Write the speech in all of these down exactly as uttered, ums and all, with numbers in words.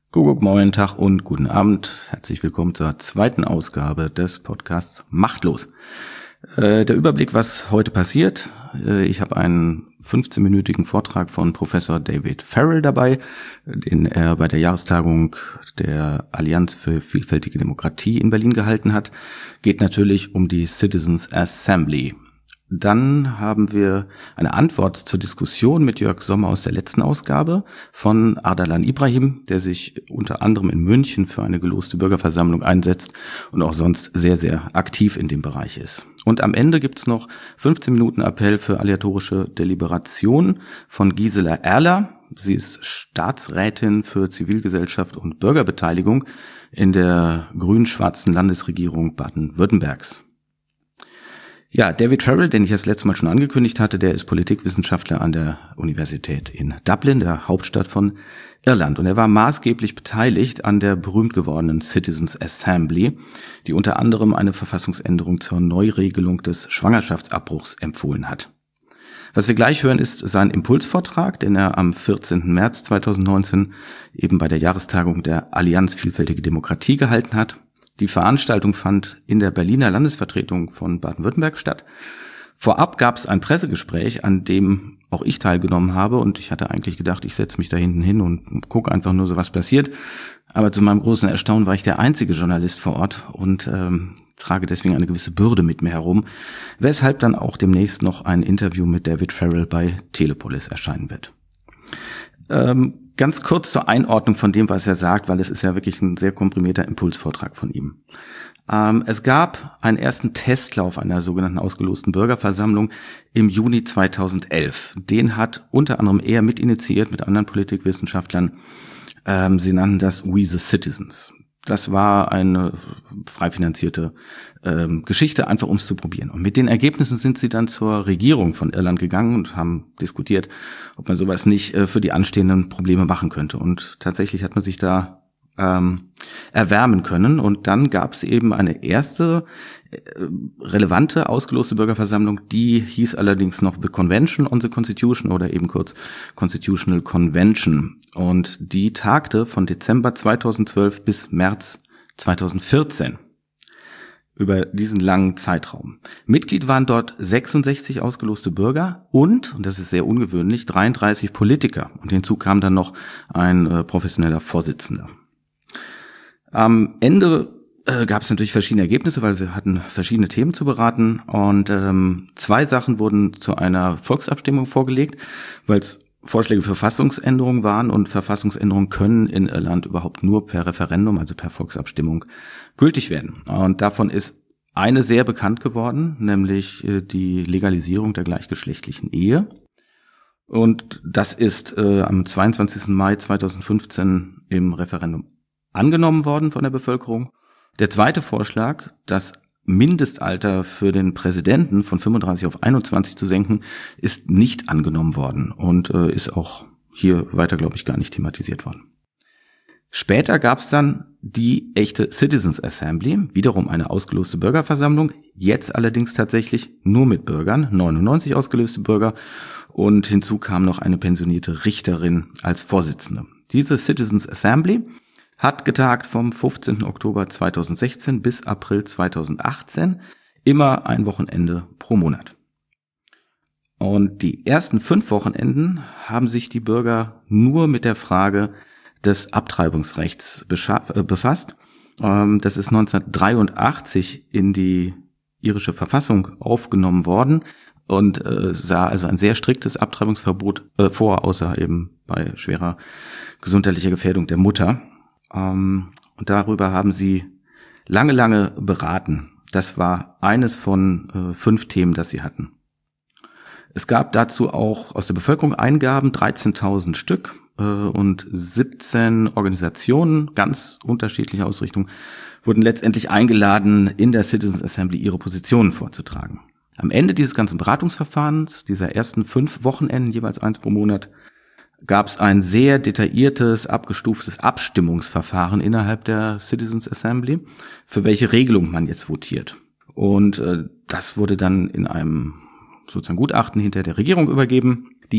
Guten Morgen, Tag und guten Abend. Herzlich willkommen zur zweiten Ausgabe des Podcasts Machtlos. Äh, der Überblick, was heute passiert. Äh, ich habe einen fünfzehnminütigen Vortrag von Professor David Farrell dabei, den er bei der Jahrestagung der Allianz für vielfältige Demokratie in Berlin gehalten hat. Geht natürlich um die Citizens Assembly. Dann haben wir eine Antwort zur Diskussion mit Jörg Sommer aus der letzten Ausgabe von Ardalan Ibrahim, der sich unter anderem in München für eine geloste Bürgerversammlung einsetzt und auch sonst sehr, sehr aktiv in dem Bereich ist. Und am Ende gibt's noch fünfzehn Minuten Appell für aleatorische Deliberation von Gisela Erler. Sie ist Staatsrätin für Zivilgesellschaft und Bürgerbeteiligung in der grün-schwarzen Landesregierung Baden-Württembergs. Ja, David Farrell, den ich das letzte Mal schon angekündigt hatte, der ist Politikwissenschaftler an der Universität in Dublin, der Hauptstadt von Irland. Und er war maßgeblich beteiligt an der berühmt gewordenen Citizens Assembly, die unter anderem eine Verfassungsänderung zur Neuregelung des Schwangerschaftsabbruchs empfohlen hat. Was wir gleich hören, ist sein Impulsvortrag, den er am vierzehnten März zweitausendneunzehn eben bei der Jahrestagung der Allianz Vielfältige Demokratie gehalten hat. Die Veranstaltung fand in der Berliner Landesvertretung von Baden-Württemberg statt. Vorab gab es ein Pressegespräch, an dem auch ich teilgenommen habe, und ich hatte eigentlich gedacht, ich setze mich da hinten hin und gucke einfach nur so, was passiert. Aber zu meinem großen Erstaunen war ich der einzige Journalist vor Ort und ähm, trage deswegen eine gewisse Bürde mit mir herum, weshalb dann auch demnächst noch ein Interview mit David Farrell bei Telepolis erscheinen wird. Ähm, Ganz kurz zur Einordnung von dem, was er sagt, weil es ist ja wirklich ein sehr komprimierter Impulsvortrag von ihm. Ähm, es gab einen ersten Testlauf einer sogenannten ausgelosten Bürgerversammlung im Juni zweitausendelf. Den hat unter anderem er mitinitiiert mit anderen Politikwissenschaftlern. Ähm, sie nannten das We the Citizens. Das war eine frei finanzierte ähm, Geschichte, einfach um es zu probieren. Und mit den Ergebnissen sind sie dann zur Regierung von Irland gegangen und haben diskutiert, ob man sowas nicht äh, für die anstehenden Probleme machen könnte. Und tatsächlich hat man sich da ähm, erwärmen können. Und dann gab es eben eine erste äh, relevante, ausgeloste Bürgerversammlung, die hieß allerdings noch The Convention on the Constitution oder eben kurz Constitutional Convention. Und die tagte von Dezember zweitausendzwölf bis März zweitausendvierzehn. Über diesen langen Zeitraum. Mitglied waren dort sechsundsechzig ausgeloste Bürger und, und das ist sehr ungewöhnlich, dreiunddreißig Politiker. Und hinzu kam dann noch ein äh, professioneller Vorsitzender. Am Ende äh, gab es natürlich verschiedene Ergebnisse, weil sie hatten verschiedene Themen zu beraten. Und ähm, zwei Sachen wurden zu einer Volksabstimmung vorgelegt, weil es Vorschläge für Verfassungsänderungen waren, und Verfassungsänderungen können in Irland überhaupt nur per Referendum, also per Volksabstimmung, gültig werden. Und davon ist eine sehr bekannt geworden, nämlich die Legalisierung der gleichgeschlechtlichen Ehe. Und das ist äh, am zweiundzwanzigsten Mai zweitausendfünfzehn im Referendum angenommen worden von der Bevölkerung. Der zweite Vorschlag, das Mindestalter für den Präsidenten von fünfunddreißig auf einundzwanzig zu senken, ist nicht angenommen worden und äh, ist auch hier weiter, glaube ich, gar nicht thematisiert worden. Später gab es dann die echte Citizens Assembly, wiederum eine ausgeloste Bürgerversammlung, jetzt allerdings tatsächlich nur mit Bürgern, neunundneunzig ausgelöste Bürger, und hinzu kam noch eine pensionierte Richterin als Vorsitzende. Diese Citizens Assembly hat getagt vom fünfzehnten Oktober zweitausendsechzehn bis April zweitausendachtzehn, immer ein Wochenende pro Monat. Und die ersten fünf Wochenenden haben sich die Bürger nur mit der Frage des Abtreibungsrechts befasst. Das ist neunzehnhundertdreiundachtzig in die irische Verfassung aufgenommen worden und sah also ein sehr striktes Abtreibungsverbot vor, außer eben bei schwerer gesundheitlicher Gefährdung der Mutter. Um, und darüber haben sie lange, lange beraten. Das war eines von äh, fünf Themen, das sie hatten. Es gab dazu auch aus der Bevölkerung Eingaben, dreizehntausend Stück äh, und siebzehn Organisationen, ganz unterschiedlicher Ausrichtung, wurden letztendlich eingeladen, in der Citizens Assembly ihre Positionen vorzutragen. Am Ende dieses ganzen Beratungsverfahrens, dieser ersten fünf Wochenenden, jeweils eins pro Monat, gab es ein sehr detailliertes, abgestuftes Abstimmungsverfahren innerhalb der Citizens Assembly, für welche Regelung man jetzt votiert. Und äh, das wurde dann in einem sozusagen Gutachten hinter der Regierung übergeben, die ja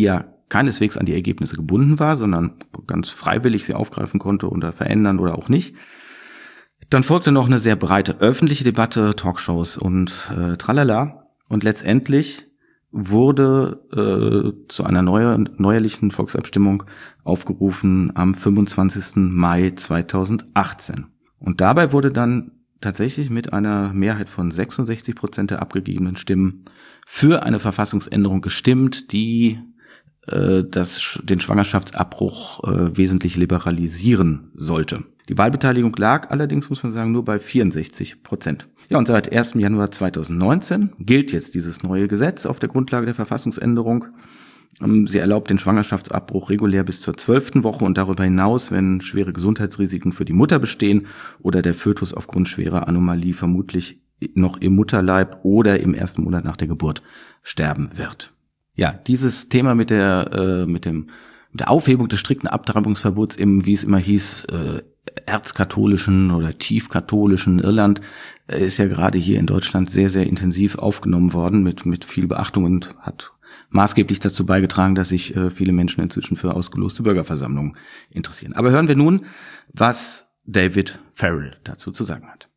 keineswegs an die Ergebnisse gebunden war, sondern ganz freiwillig sie aufgreifen konnte oder verändern oder auch nicht. Dann folgte noch eine sehr breite öffentliche Debatte, Talkshows und äh, tralala. Und letztendlich wurde äh, zu einer neue, neuerlichen Volksabstimmung aufgerufen am fünfundzwanzigsten Mai zweitausendachtzehn. Und dabei wurde dann tatsächlich mit einer Mehrheit von sechsundsechzig Prozent der abgegebenen Stimmen für eine Verfassungsänderung gestimmt, die äh, das, den Schwangerschaftsabbruch äh, wesentlich liberalisieren sollte. Die Wahlbeteiligung lag allerdings, muss man sagen, nur bei vierundsechzig Prozent. Ja, und seit ersten Januar zweitausendneunzehn gilt jetzt dieses neue Gesetz auf der Grundlage der Verfassungsänderung. Sie erlaubt den Schwangerschaftsabbruch regulär bis zur zwölften Woche und darüber hinaus, wenn schwere Gesundheitsrisiken für die Mutter bestehen oder der Fötus aufgrund schwerer Anomalie vermutlich noch im Mutterleib oder im ersten Monat nach der Geburt sterben wird. Ja, dieses Thema mit der äh, mit dem mit der Aufhebung des strikten Abtreibungsverbots im, wie es immer hieß, äh, erzkatholischen oder tiefkatholischen Irland äh, ist ja gerade hier in Deutschland sehr, sehr intensiv aufgenommen worden mit mit viel Beachtung und hat maßgeblich dazu beigetragen, dass sich äh, viele Menschen inzwischen für ausgeloste Bürgerversammlungen interessieren. Aber hören wir nun, was David Farrell dazu zu sagen hat.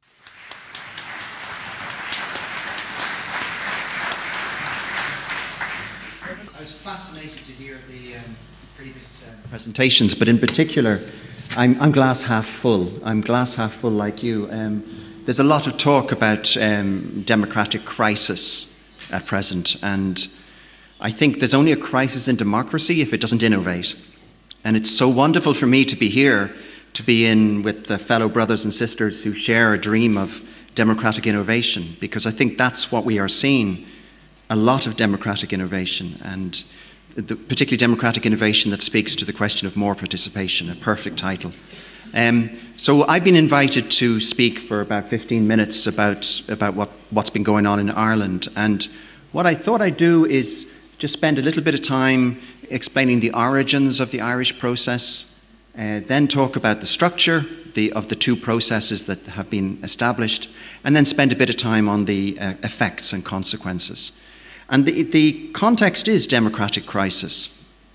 I was fascinated to hear the um, previous uh, presentations, but in particular, I'm, I'm glass half full. I'm glass half full like you. Um, there's a lot of talk about um, democratic crisis at present, and I think there's only a crisis in democracy if it doesn't innovate. And it's so wonderful for me to be here, to be in with the fellow brothers and sisters who share a dream of democratic innovation, because I think that's what we are seeing, a lot of democratic innovation, and the, particularly democratic innovation that speaks to the question of more participation, a perfect title. Um, so I've been invited to speak for about fifteen minutes about, about what, what's been going on in Ireland, and what I thought I'd do is just spend a little bit of time explaining the origins of the Irish process, uh, then talk about the structure the, of the two processes that have been established, and then spend a bit of time on the uh, effects and consequences. And the, the context is democratic crisis.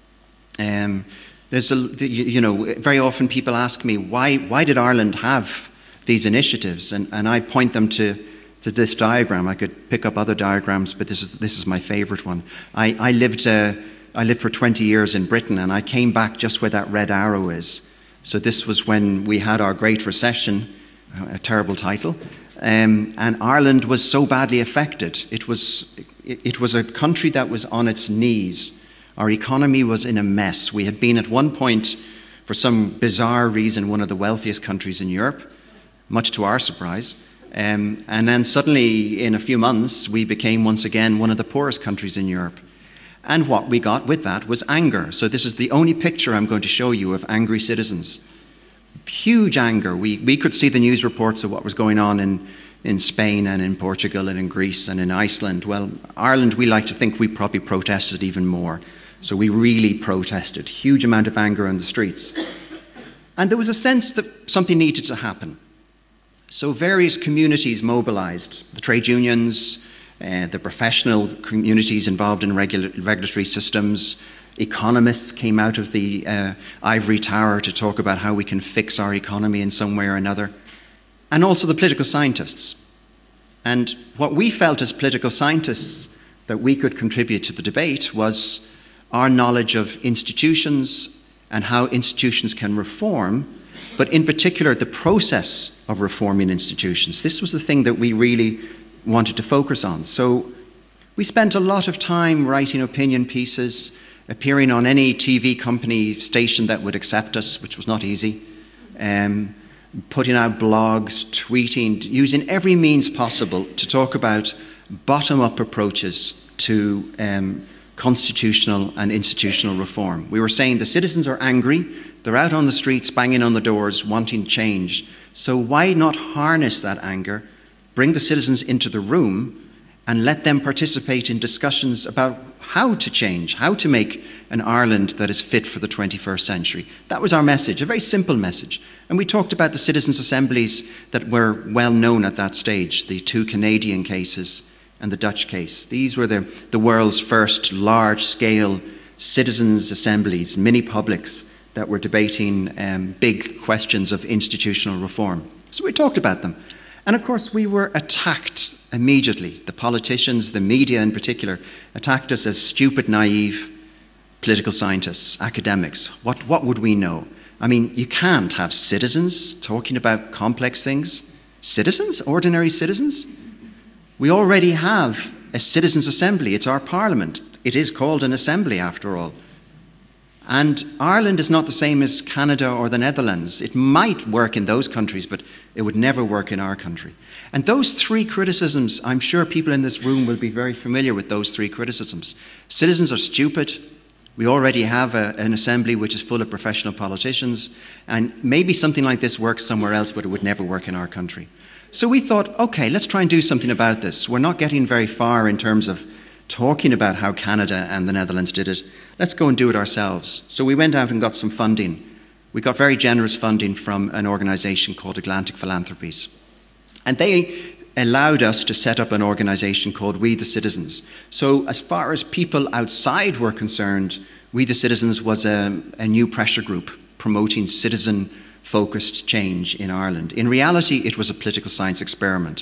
Um, there's a, you know, very often people ask me, why, why did Ireland have these initiatives? And, and I point them to to this diagram. I could pick up other diagrams, but this is this is my favourite one. I, I lived uh, I lived for twenty years in Britain, and I came back just where that red arrow is. So this was when we had our Great Recession, a terrible title, um, and Ireland was so badly affected. It was it, it was a country that was on its knees. Our economy was in a mess. We had been at one point, for some bizarre reason, one of the wealthiest countries in Europe, much to our surprise. Um, and then suddenly, in a few months, we became once again one of the poorest countries in Europe. And what we got with that was anger. So this is the only picture I'm going to show you of angry citizens. Huge anger. We, we could see the news reports of what was going on in, in Spain and in Portugal and in Greece and in Iceland. Well, Ireland, we like to think we probably protested even more. So we really protested. Huge amount of anger on the streets. And there was a sense that something needed to happen. So various communities mobilised, the trade unions, uh, the professional communities involved in regula- regulatory systems, economists came out of the uh, ivory tower to talk about how we can fix our economy in some way or another, and also the political scientists. And what we felt as political scientists that we could contribute to the debate was our knowledge of institutions and how institutions can reform, but in particular the process of reforming institutions. This was the thing that we really wanted to focus on. So we spent a lot of time writing opinion pieces, appearing on any T V company station that would accept us, which was not easy, um, putting out blogs, tweeting, using every means possible to talk about bottom-up approaches to um, constitutional and institutional reform. We were saying the citizens are angry, they're out on the streets banging on the doors wanting change. So why not harness that anger, bring the citizens into the room and let them participate in discussions about how to change, how to make an Ireland that is fit for the twenty-first century. That was our message, a very simple message. And we talked about the citizens' assemblies that were well known at that stage, the two Canadian cases and the Dutch case. These were the, the world's first large-scale citizens' assemblies, mini-publics that were debating um, big questions of institutional reform. So we talked about them. And of course, we were attacked immediately. The politicians, the media in particular, attacked us as stupid, naive political scientists, academics. What, what would we know? I mean, you can't have citizens talking about complex things. Citizens? Ordinary citizens? We already have a citizens' assembly. It's our parliament. It is called an assembly, after all. And Ireland is not the same as Canada or the Netherlands. It might work in those countries, but it would never work in our country. And those three criticisms, I'm sure people in this room will be very familiar with those three criticisms. Citizens are stupid. We already have a, an assembly which is full of professional politicians. And maybe something like this works somewhere else, but it would never work in our country. So we thought, okay, let's try and do something about this. We're not getting very far in terms of talking about how Canada and the Netherlands did it. Let's go and do it ourselves. So we went out and got some funding. We got very generous funding from an organisation called Atlantic Philanthropies. And they allowed us to set up an organisation called We the Citizens. So as far as people outside were concerned, We the Citizens was a, a new pressure group promoting citizen-focused change in Ireland. In reality, it was a political science experiment.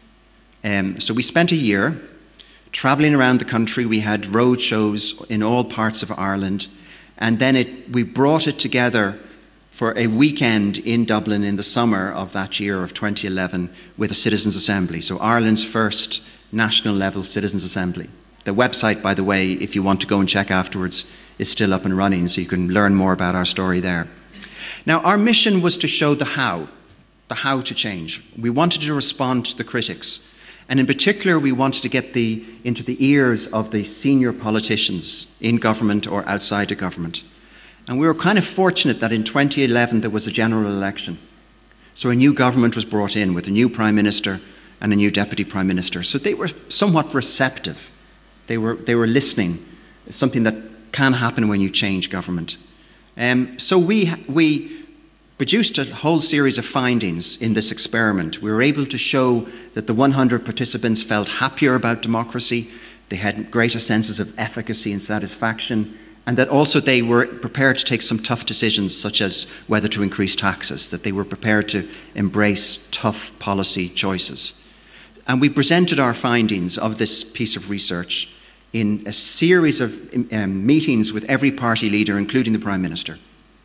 Um, so we spent a year travelling around the country. We had road shows in all parts of Ireland, and then it, we brought it together for a weekend in Dublin in the summer of that year of twenty eleven with a Citizens' Assembly, so Ireland's first national level Citizens' Assembly. The website, by the way, if you want to go and check afterwards, is still up and running, so you can learn more about our story there. Now, our mission was to show the how, the how to change. We wanted to respond to the critics. And in particular, we wanted to get the, into the ears of the senior politicians in government or outside of government. And we were kind of fortunate that in twenty eleven there was a general election. So a new government was brought in with a new Prime Minister and a new Deputy Prime Minister. So they were somewhat receptive. They were, they were listening. It's something that can happen when you change government. Um, so we, we produced a whole series of findings in this experiment. We were able to show that the one hundred participants felt happier about democracy, they had greater senses of efficacy and satisfaction, and that also they were prepared to take some tough decisions, such as whether to increase taxes, that they were prepared to embrace tough policy choices. And we presented our findings of this piece of research in a series of um, meetings with every party leader, including the Prime Minister.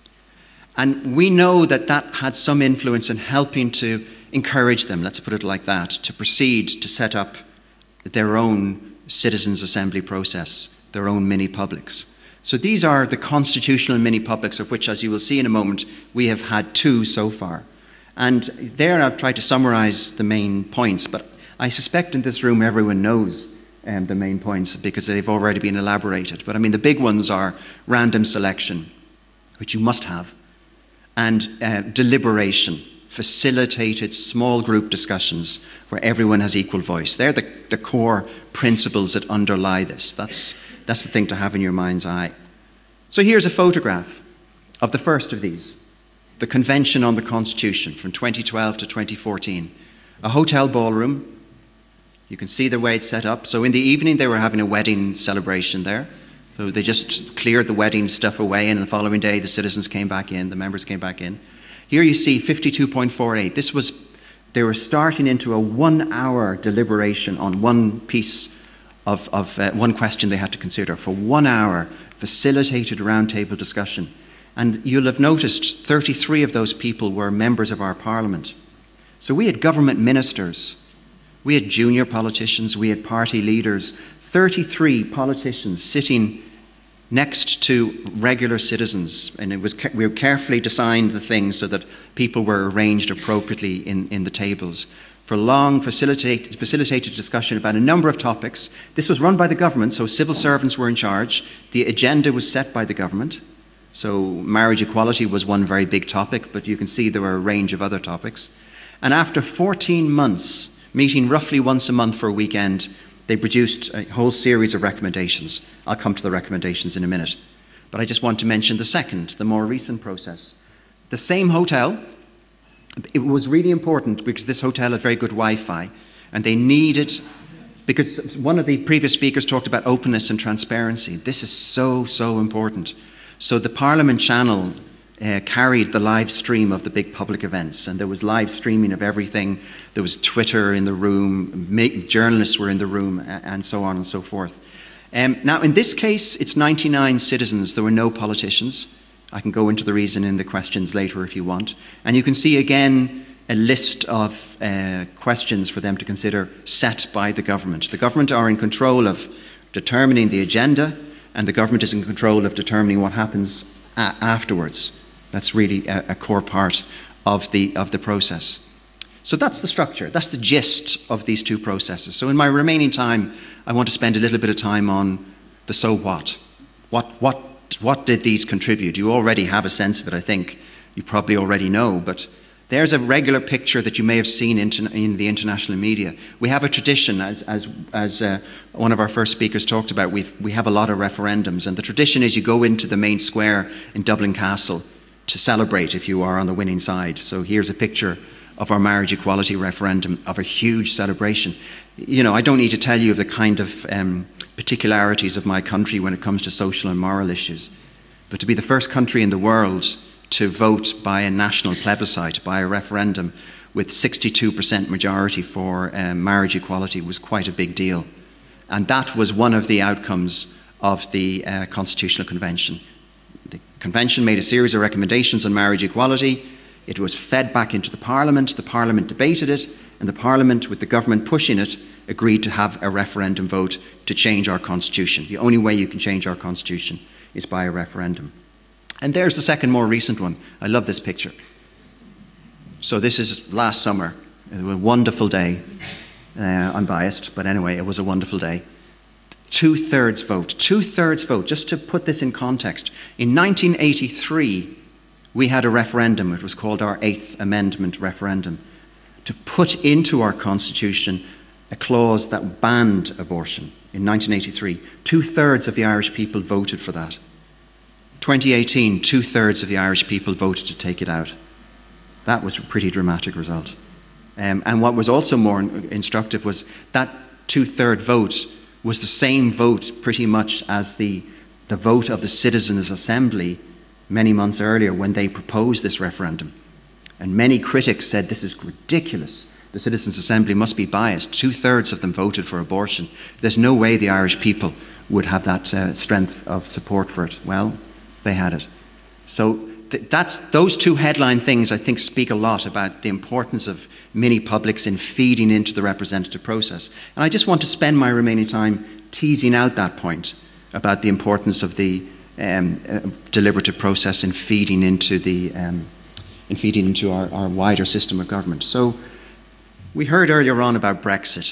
And we know that that had some influence in helping to encourage them, let's put it like that, to proceed to set up their own citizens' assembly process, their own mini-publics. So these are the constitutional mini-publics, of which, as you will see in a moment, we have had two so far. And there I've tried to summarise the main points, but I suspect in this room everyone knows um, the main points because they've already been elaborated. But I mean, the big ones are random selection, which you must have, and uh, deliberation, facilitated small group discussions where everyone has equal voice. They're the, the core principles that underlie this. That's, that's the thing to have in your mind's eye. So here's a photograph of the first of these, the Convention on the Constitution from twenty twelve to twenty fourteen. A hotel ballroom. You can see the way it's set up. So in the evening they were having a wedding celebration there. So they just cleared the wedding stuff away, and the following day the citizens came back in, the members came back in. Here you see fifty-two point four eight. This was, they were starting into a one-hour deliberation on one piece of, of uh, one question they had to consider. For one hour, facilitated roundtable discussion. And you'll have noticed thirty-three of those people were members of our parliament. So we had government ministers, we had junior politicians, we had party leaders, thirty-three politicians sitting next to regular citizens, and it was we carefully designed the things so that people were arranged appropriately in, in the tables for long facilitated, facilitated discussion about a number of topics. This was run by the government, so civil servants were in charge. The agenda was set by the government. So marriage equality was one very big topic, but you can see there were a range of other topics. And after fourteen months, meeting roughly once a month for a weekend, they produced a whole series of recommendations. I'll come to the recommendations in a minute. But I just want to mention the second, the more recent process. The same hotel, it was really important because this hotel had very good Wi-Fi, and they needed Because one of the previous speakers talked about openness and transparency. This is so, so important. So the Parliament channel uh, carried the live stream of the big public events, and there was live streaming of everything. There was Twitter in the room, journalists were in the room, and so on and so forth. Um, now, in this case, it's ninety-nine citizens. There were no politicians. I can go into the reason in the questions later if you want. And you can see again a list of uh, questions for them to consider set by the government. The government are in control of determining the agenda, and the government is in control of determining what happens a- afterwards. That's really a, a core part of the, of the process. So that's the structure, that's the gist of these two processes. So in my remaining time, I want to spend a little bit of time on the so what. What, what, what did these contribute? You already have a sense of it, I think. You probably already know, but there's a regular picture that you may have seen in, in the international media. We have a tradition, as, as, as uh, one of our first speakers talked about, we we have a lot of referendums, and the tradition is you go into the main square in Dublin Castle to celebrate if you are on the winning side. So here's a picture of our marriage equality referendum, of a huge celebration. You know, I don't need to tell you of the kind of um, particularities of my country when it comes to social and moral issues. But to be the first country in the world to vote by a national plebiscite, by a referendum, with sixty-two percent majority for um, marriage equality was quite a big deal. And that was one of the outcomes of the uh, Constitutional Convention. The Convention made a series of recommendations on marriage equality. It was fed back into the Parliament, the Parliament debated it, and the Parliament, with the government pushing it, agreed to have a referendum vote to change our Constitution. The only way you can change our Constitution is by a referendum. And there's the second, more recent one. I love this picture. So this is last summer. It was a wonderful day. Uh, I'm biased, but anyway, it was a wonderful day. Two-thirds vote. Two-thirds vote. Just to put this in context, in nineteen eighty-three, we had a referendum. It was called our Eighth Amendment referendum, to put into our Constitution a clause that banned abortion in nineteen eighty-three. Two-thirds of the Irish people voted for that. twenty eighteen, two-thirds of the Irish people voted to take it out. That was a pretty dramatic result. Um, and what was also more instructive was that two-third vote was the same vote pretty much as the, the vote of the Citizens' Assembly many months earlier when they proposed this referendum. And many critics said this is ridiculous. The Citizens' Assembly must be biased. Two-thirds of them voted for abortion. There's no way the Irish people would have that uh, strength of support for it. Well, they had it. So th- that's those two headline things, I think, speak a lot about the importance of mini-publics in feeding into the representative process. And I just want to spend my remaining time teasing out that point about the importance of the um, uh, deliberative process in feeding into the um, in feeding into our, our wider system of government. So we heard earlier on about Brexit.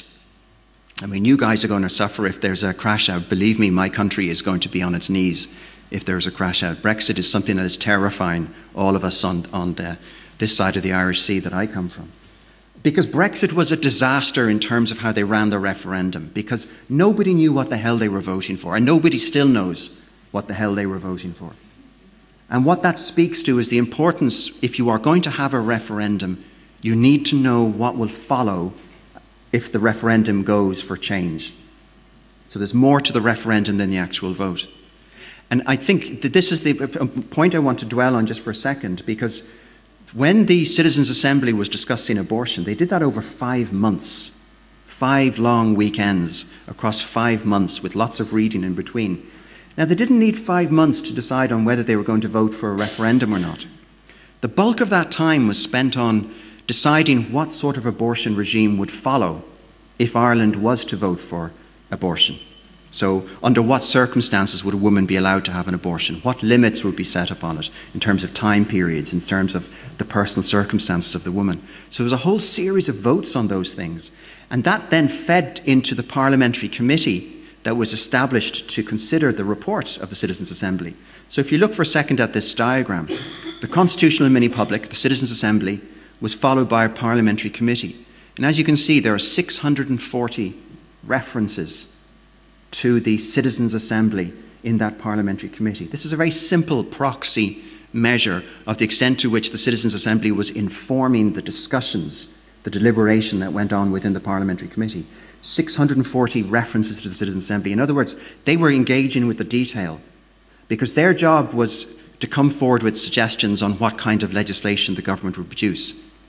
I mean, you guys are going to suffer if there's a crash out. Believe me, my country is going to be on its knees if there's a crash out. Brexit is something that is terrifying all of us on, on the, this side of the Irish Sea that I come from. Because Brexit was a disaster in terms of how they ran the referendum, because nobody knew what the hell they were voting for, and nobody still knows what the hell they were voting for. And what that speaks to is the importance, if you are going to have a referendum, you need to know what will follow if the referendum goes for change. So there's more to the referendum than the actual vote. And I think that this is the point I want to dwell on just for a second, because when the Citizens' Assembly was discussing abortion, they did that over five months, five long weekends across five months with lots of reading in between. Now, they didn't need five months to decide on whether they were going to vote for a referendum or not. The bulk of that time was spent on deciding what sort of abortion regime would follow if Ireland was to vote for abortion. So, under what circumstances would a woman be allowed to have an abortion? What limits would be set upon it in terms of time periods, in terms of the personal circumstances of the woman? So there was a whole series of votes on those things. And that then fed into the parliamentary committee that was established to consider the report of the Citizens' Assembly. So if you look for a second at this diagram, the Constitutional Mini-Public, the Citizens' Assembly, was followed by a parliamentary committee. And as you can see, there are six hundred forty references to the Citizens' Assembly in that parliamentary committee. This is a very simple proxy measure of the extent to which the Citizens' Assembly was informing the discussions, the deliberation that went on within the parliamentary committee. six hundred forty references to the Citizens' Assembly. In other words, they were engaging with the detail because their job was to come forward with suggestions on what kind of legislation the government would produce.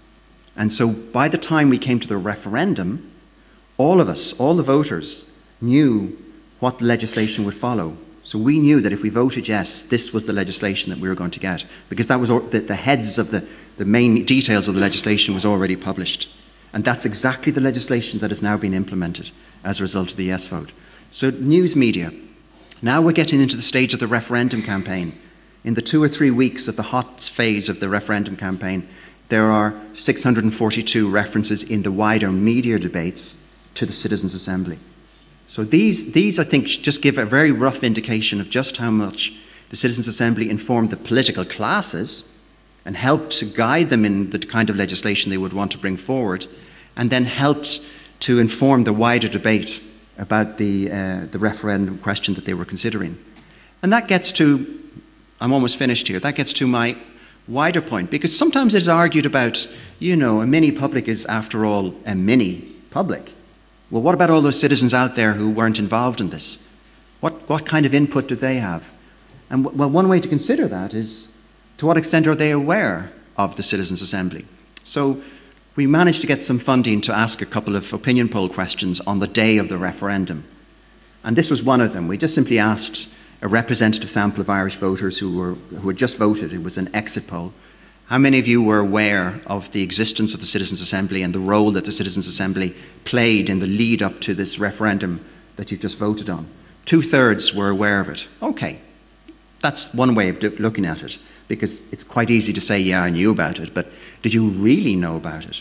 And so by the time we came to the referendum, all of us, all the voters, knew what the legislation would follow. So we knew that if we voted yes, this was the legislation that we were going to get, because that was the, the heads of the, the main details of the legislation was already published. And that's exactly the legislation that has now been implemented as a result of the yes vote. So news media. Now we're getting into the stage of the referendum campaign. In the two or three weeks of the hot phase of the referendum campaign, there are six hundred forty-two references in the wider media debates to the Citizens' Assembly. So these, these, I think, just give a very rough indication of just how much the Citizens' Assembly informed the political classes and helped to guide them in the kind of legislation they would want to bring forward, and then helped to inform the wider debate about the, uh, the referendum question that they were considering. And that gets to, I'm almost finished here, that gets to my wider point, because sometimes it's argued about, you know, a mini public is, after all, a mini public. Well, what about all those citizens out there who weren't involved in this? What, what kind of input do they have? And w- well, one way to consider that is, to what extent are they aware of the Citizens' Assembly? So we managed to get some funding to ask a couple of opinion poll questions on the day of the referendum. And this was one of them. We just simply asked a representative sample of Irish voters who were who had just voted. It was an exit poll. How many of you were aware of the existence of the Citizens' Assembly and the role that the Citizens' Assembly played in the lead up to this referendum that you've just voted on? Two-thirds were aware of it. Okay, that's one way of do- looking at it, because it's quite easy to say, yeah, I knew about it, but did you really know about it?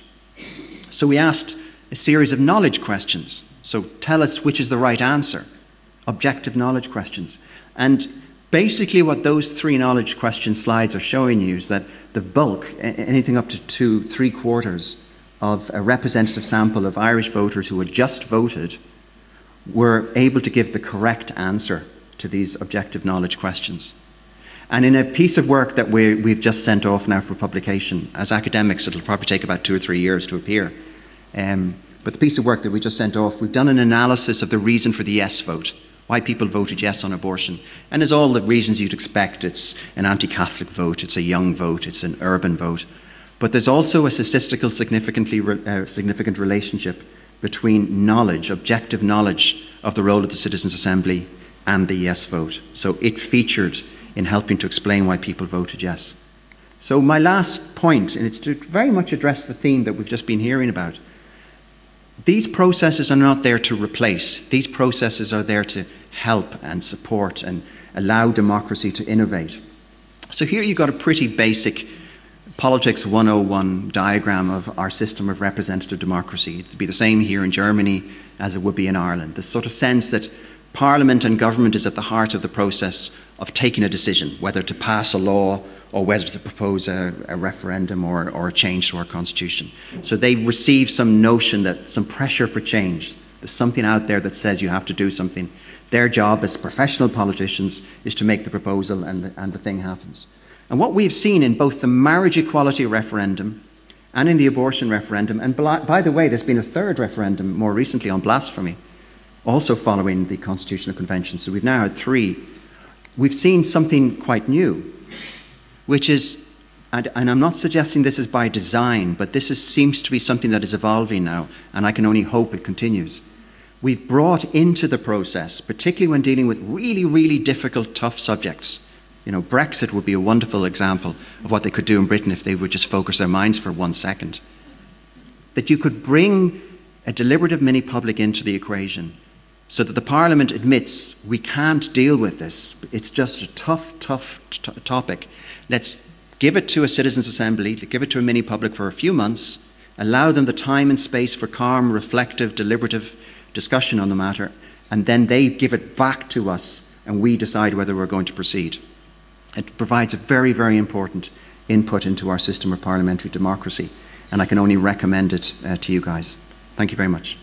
So we asked a series of knowledge questions. So tell us which is the right answer. Objective knowledge questions. And basically what those three knowledge question slides are showing you is that the bulk, anything up to two, three quarters of a representative sample of Irish voters who had just voted were able to give the correct answer to these objective knowledge questions. And in a piece of work that we, we've just sent off now for publication, as academics it'll probably take about two or three years to appear, um, but the piece of work that we just sent off, we've done an analysis of the reason for the yes vote, why people voted yes on abortion. And there's all the reasons you'd expect. It's an anti-Catholic vote, it's a young vote, it's an urban vote. But there's also a statistical significantly uh, significant relationship between knowledge, objective knowledge of the role of the Citizens' Assembly and the yes vote. So it featured in helping to explain why people voted yes. So my last point, and it's to very much address the theme that we've just been hearing about. These processes are not there to replace. These processes are there to help and support and allow democracy to innovate. So here you've got a pretty basic Politics one oh one diagram of our system of representative democracy. It would be the same here in Germany as it would be in Ireland. This sort of sense that Parliament and government is at the heart of the process of taking a decision, whether to pass a law or whether to propose a, a referendum or, or a change to our constitution. So they receive some notion that some pressure for change. There's something out there that says you have to do something. Their job as professional politicians is to make the proposal and the, and the thing happens. And what we've seen in both the marriage equality referendum and in the abortion referendum, and by the way, there's been a third referendum more recently on blasphemy, also following the Constitutional Convention, so we've now had three. We've seen something quite new, which is, and, and I'm not suggesting this is by design, but this is, seems to be something that is evolving now, and I can only hope it continues. We've brought into the process, particularly when dealing with really, really difficult, tough subjects. You know, Brexit would be a wonderful example of what they could do in Britain if they would just focus their minds for one second. That you could bring a deliberative mini-public into the equation so that the Parliament admits we can't deal with this. It's just a tough, tough t- topic. Let's give it to a Citizens' Assembly, give it to a mini-public for a few months, allow them the time and space for calm, reflective, deliberative discussion on the matter, and then they give it back to us and we decide whether we're going to proceed. It provides a very, very important input into our system of parliamentary democracy, and I can only recommend it uh, to you guys. Thank you very much.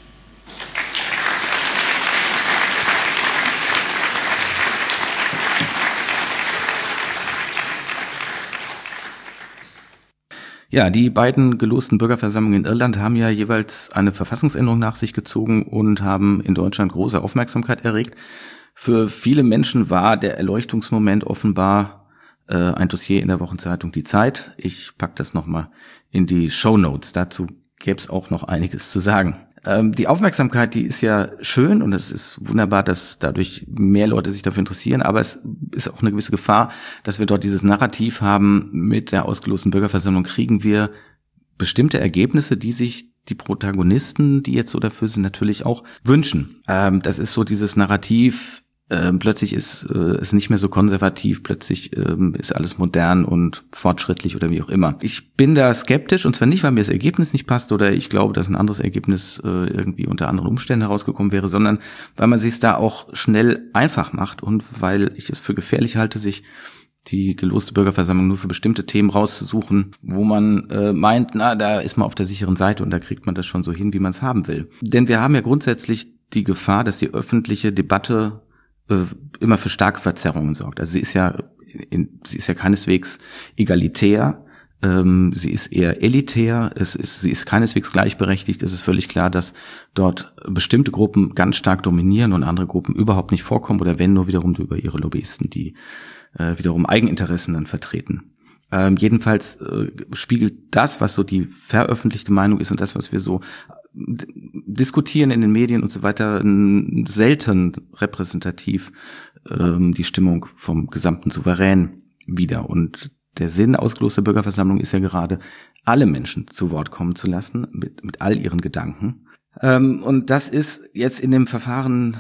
Ja, die beiden gelosten Bürgerversammlungen in Irland haben ja jeweils eine Verfassungsänderung nach sich gezogen und haben in Deutschland große Aufmerksamkeit erregt. Für viele Menschen war der Erleuchtungsmoment offenbar äh, ein Dossier in der Wochenzeitung Die Zeit. Ich pack das nochmal in die Shownotes. Dazu gäbe es auch noch einiges zu sagen. Ähm, die Aufmerksamkeit, die ist ja schön und es ist wunderbar, dass dadurch mehr Leute sich dafür interessieren, aber es ist auch eine gewisse Gefahr, dass wir dort dieses Narrativ haben, mit der ausgelosten Bürgerversammlung kriegen wir bestimmte Ergebnisse, die sich die Protagonisten, die jetzt so dafür sind, natürlich auch wünschen. Ähm, das ist so dieses Narrativ, ähm, plötzlich ist es äh, nicht mehr so konservativ, plötzlich ähm, ist alles modern und fortschrittlich oder wie auch immer. Ich bin da skeptisch, und zwar nicht, weil mir das Ergebnis nicht passt oder ich glaube, dass ein anderes Ergebnis äh, irgendwie unter anderen Umständen herausgekommen wäre, sondern weil man sich da auch schnell einfach macht und weil ich es für gefährlich halte, sich die geloste Bürgerversammlung nur für bestimmte Themen rauszusuchen, wo man äh, meint, na, da ist man auf der sicheren Seite und da kriegt man das schon so hin, wie man es haben will. Denn wir haben ja grundsätzlich die Gefahr, dass die öffentliche Debatte äh, immer für starke Verzerrungen sorgt. Also sie ist ja, in, sie ist ja keineswegs egalitär, ähm, sie ist eher elitär, es ist, sie ist keineswegs gleichberechtigt. Es ist völlig klar, dass dort bestimmte Gruppen ganz stark dominieren und andere Gruppen überhaupt nicht vorkommen oder wenn nur wiederum über ihre Lobbyisten, die äh, wiederum Eigeninteressen dann vertreten. Ähm, jedenfalls äh, spiegelt das, was so die veröffentlichte Meinung ist und das, was wir so d- diskutieren in den Medien und so weiter, n- selten repräsentativ ähm, die Stimmung vom gesamten Souverän wider. Und der Sinn ausgeloster Bürgerversammlung ist ja gerade, alle Menschen zu Wort kommen zu lassen, mit, mit all ihren Gedanken. Ähm, und das ist jetzt in dem Verfahren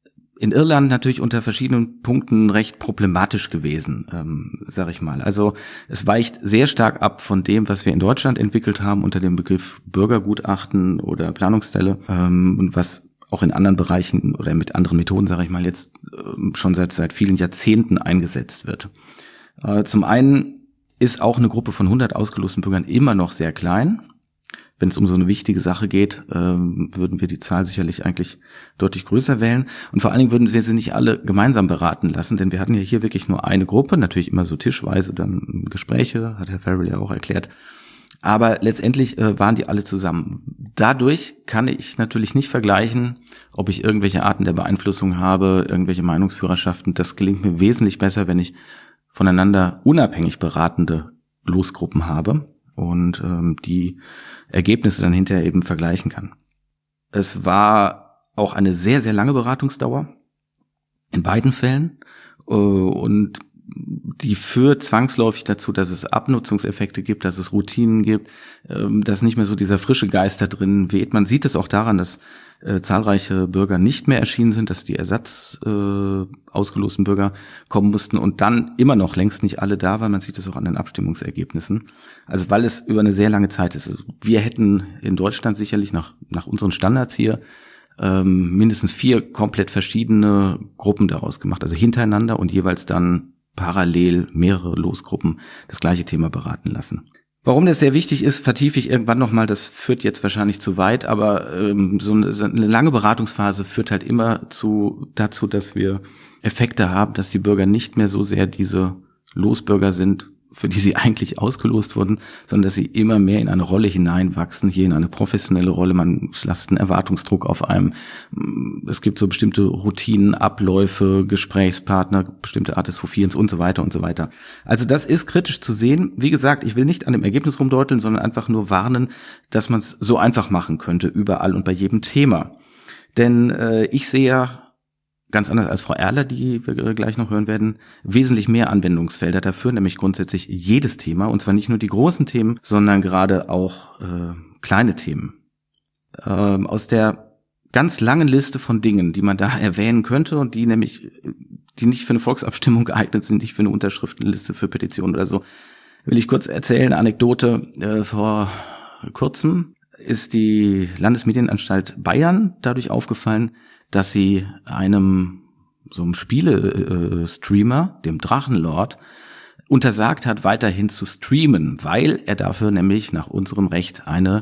in Irland natürlich unter verschiedenen Punkten recht problematisch gewesen, ähm, sag ich mal. Also es weicht sehr stark ab von dem, was wir in Deutschland entwickelt haben unter dem Begriff Bürgergutachten oder Planungsstelle ähm, und was auch in anderen Bereichen oder mit anderen Methoden, sage ich mal, jetzt äh, schon seit seit vielen Jahrzehnten eingesetzt wird. Äh, zum einen ist auch eine Gruppe von hundert ausgelosten Bürgern immer noch sehr klein. Wenn es um so eine wichtige Sache geht, ähm, würden wir die Zahl sicherlich eigentlich deutlich größer wählen. Und vor allen Dingen würden wir sie nicht alle gemeinsam beraten lassen, denn wir hatten ja hier wirklich nur eine Gruppe, natürlich immer so tischweise dann Gespräche, hat Herr Farrell ja auch erklärt. Aber letztendlich äh, waren die alle zusammen. Dadurch kann ich natürlich nicht vergleichen, ob ich irgendwelche Arten der Beeinflussung habe, irgendwelche Meinungsführerschaften. Das gelingt mir wesentlich besser, wenn ich voneinander unabhängig beratende Losgruppen habe und ähm, die Ergebnisse dann hinterher eben vergleichen kann. Es war auch eine sehr, sehr lange Beratungsdauer in beiden Fällen äh, und die führt zwangsläufig dazu, dass es Abnutzungseffekte gibt, dass es Routinen gibt, äh, dass nicht mehr so dieser frische Geist da drin weht. Man sieht es auch daran, dass äh, zahlreiche Bürger nicht mehr erschienen sind, dass die Ersatz äh, ausgelosten Bürger kommen mussten und dann immer noch längst nicht alle da waren. Man sieht es auch an den Abstimmungsergebnissen. Also weil es über eine sehr lange Zeit ist. Also wir hätten in Deutschland sicherlich nach nach unseren Standards hier ähm, mindestens vier komplett verschiedene Gruppen daraus gemacht, also hintereinander und jeweils dann parallel mehrere Losgruppen das gleiche Thema beraten lassen. Warum das sehr wichtig ist, vertiefe ich irgendwann nochmal, das führt jetzt wahrscheinlich zu weit, aber ähm, so, eine, so eine lange Beratungsphase führt halt immer zu dazu, dass wir Effekte haben, dass die Bürger nicht mehr so sehr diese Losbürger sind, für die sie eigentlich ausgelost wurden, sondern dass sie immer mehr in eine Rolle hineinwachsen, hier in eine professionelle Rolle. Man lasst einen Erwartungsdruck auf einem. Es gibt so bestimmte Routinen, Abläufe, Gesprächspartner, bestimmte Art des Hofierens und so weiter und so weiter. Also das ist kritisch zu sehen. Wie gesagt, ich will nicht an dem Ergebnis rumdeuteln, sondern einfach nur warnen, dass man es so einfach machen könnte, überall und bei jedem Thema. Denn äh, ich sehe ja, ganz anders als Frau Erler, die wir gleich noch hören werden, wesentlich mehr Anwendungsfelder dafür, nämlich grundsätzlich jedes Thema, und zwar nicht nur die großen Themen, sondern gerade auch äh, kleine Themen. Ähm, aus der ganz langen Liste von Dingen, die man da erwähnen könnte und die nämlich, die nicht für eine Volksabstimmung geeignet sind, nicht für eine Unterschriftenliste für Petitionen oder so, will ich kurz erzählen, Anekdote. Äh, vor kurzem ist die Landesmedienanstalt Bayern dadurch aufgefallen, dass sie einem so einem Spiele-Streamer, dem Drachenlord, untersagt hat, weiterhin zu streamen, weil er dafür nämlich nach unserem Recht eine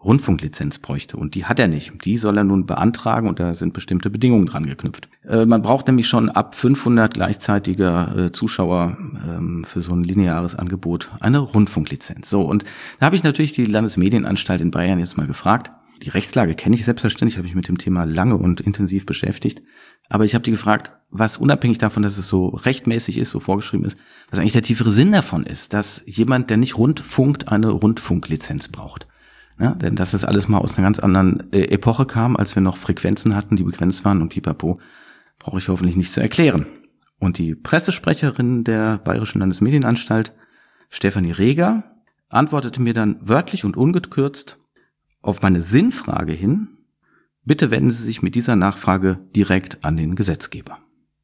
Rundfunklizenz bräuchte. Und die hat er nicht. Die soll er nun beantragen und da sind bestimmte Bedingungen dran geknüpft. Äh, man braucht nämlich schon ab fünfhundert gleichzeitiger äh, Zuschauer ähm, für so ein lineares Angebot eine Rundfunklizenz. So, und da habe ich natürlich die Landesmedienanstalt in Bayern jetzt mal gefragt. Die Rechtslage kenne ich selbstverständlich, habe ich mit dem Thema lange und intensiv beschäftigt. Aber ich habe die gefragt, was unabhängig davon, dass es so rechtmäßig ist, so vorgeschrieben ist, was eigentlich der tiefere Sinn davon ist, dass jemand, der nicht rundfunkt, eine Rundfunklizenz braucht. Ja, denn dass das alles mal aus einer ganz anderen äh, Epoche kam, als wir noch Frequenzen hatten, die begrenzt waren und pipapo, brauche ich hoffentlich nicht zu erklären. Und die Pressesprecherin der Bayerischen Landesmedienanstalt, Stefanie Reger, antwortete mir dann wörtlich und ungekürzt auf meine Sinnfrage hin: Bitte wenden Sie sich mit dieser Nachfrage direkt an den Gesetzgeber.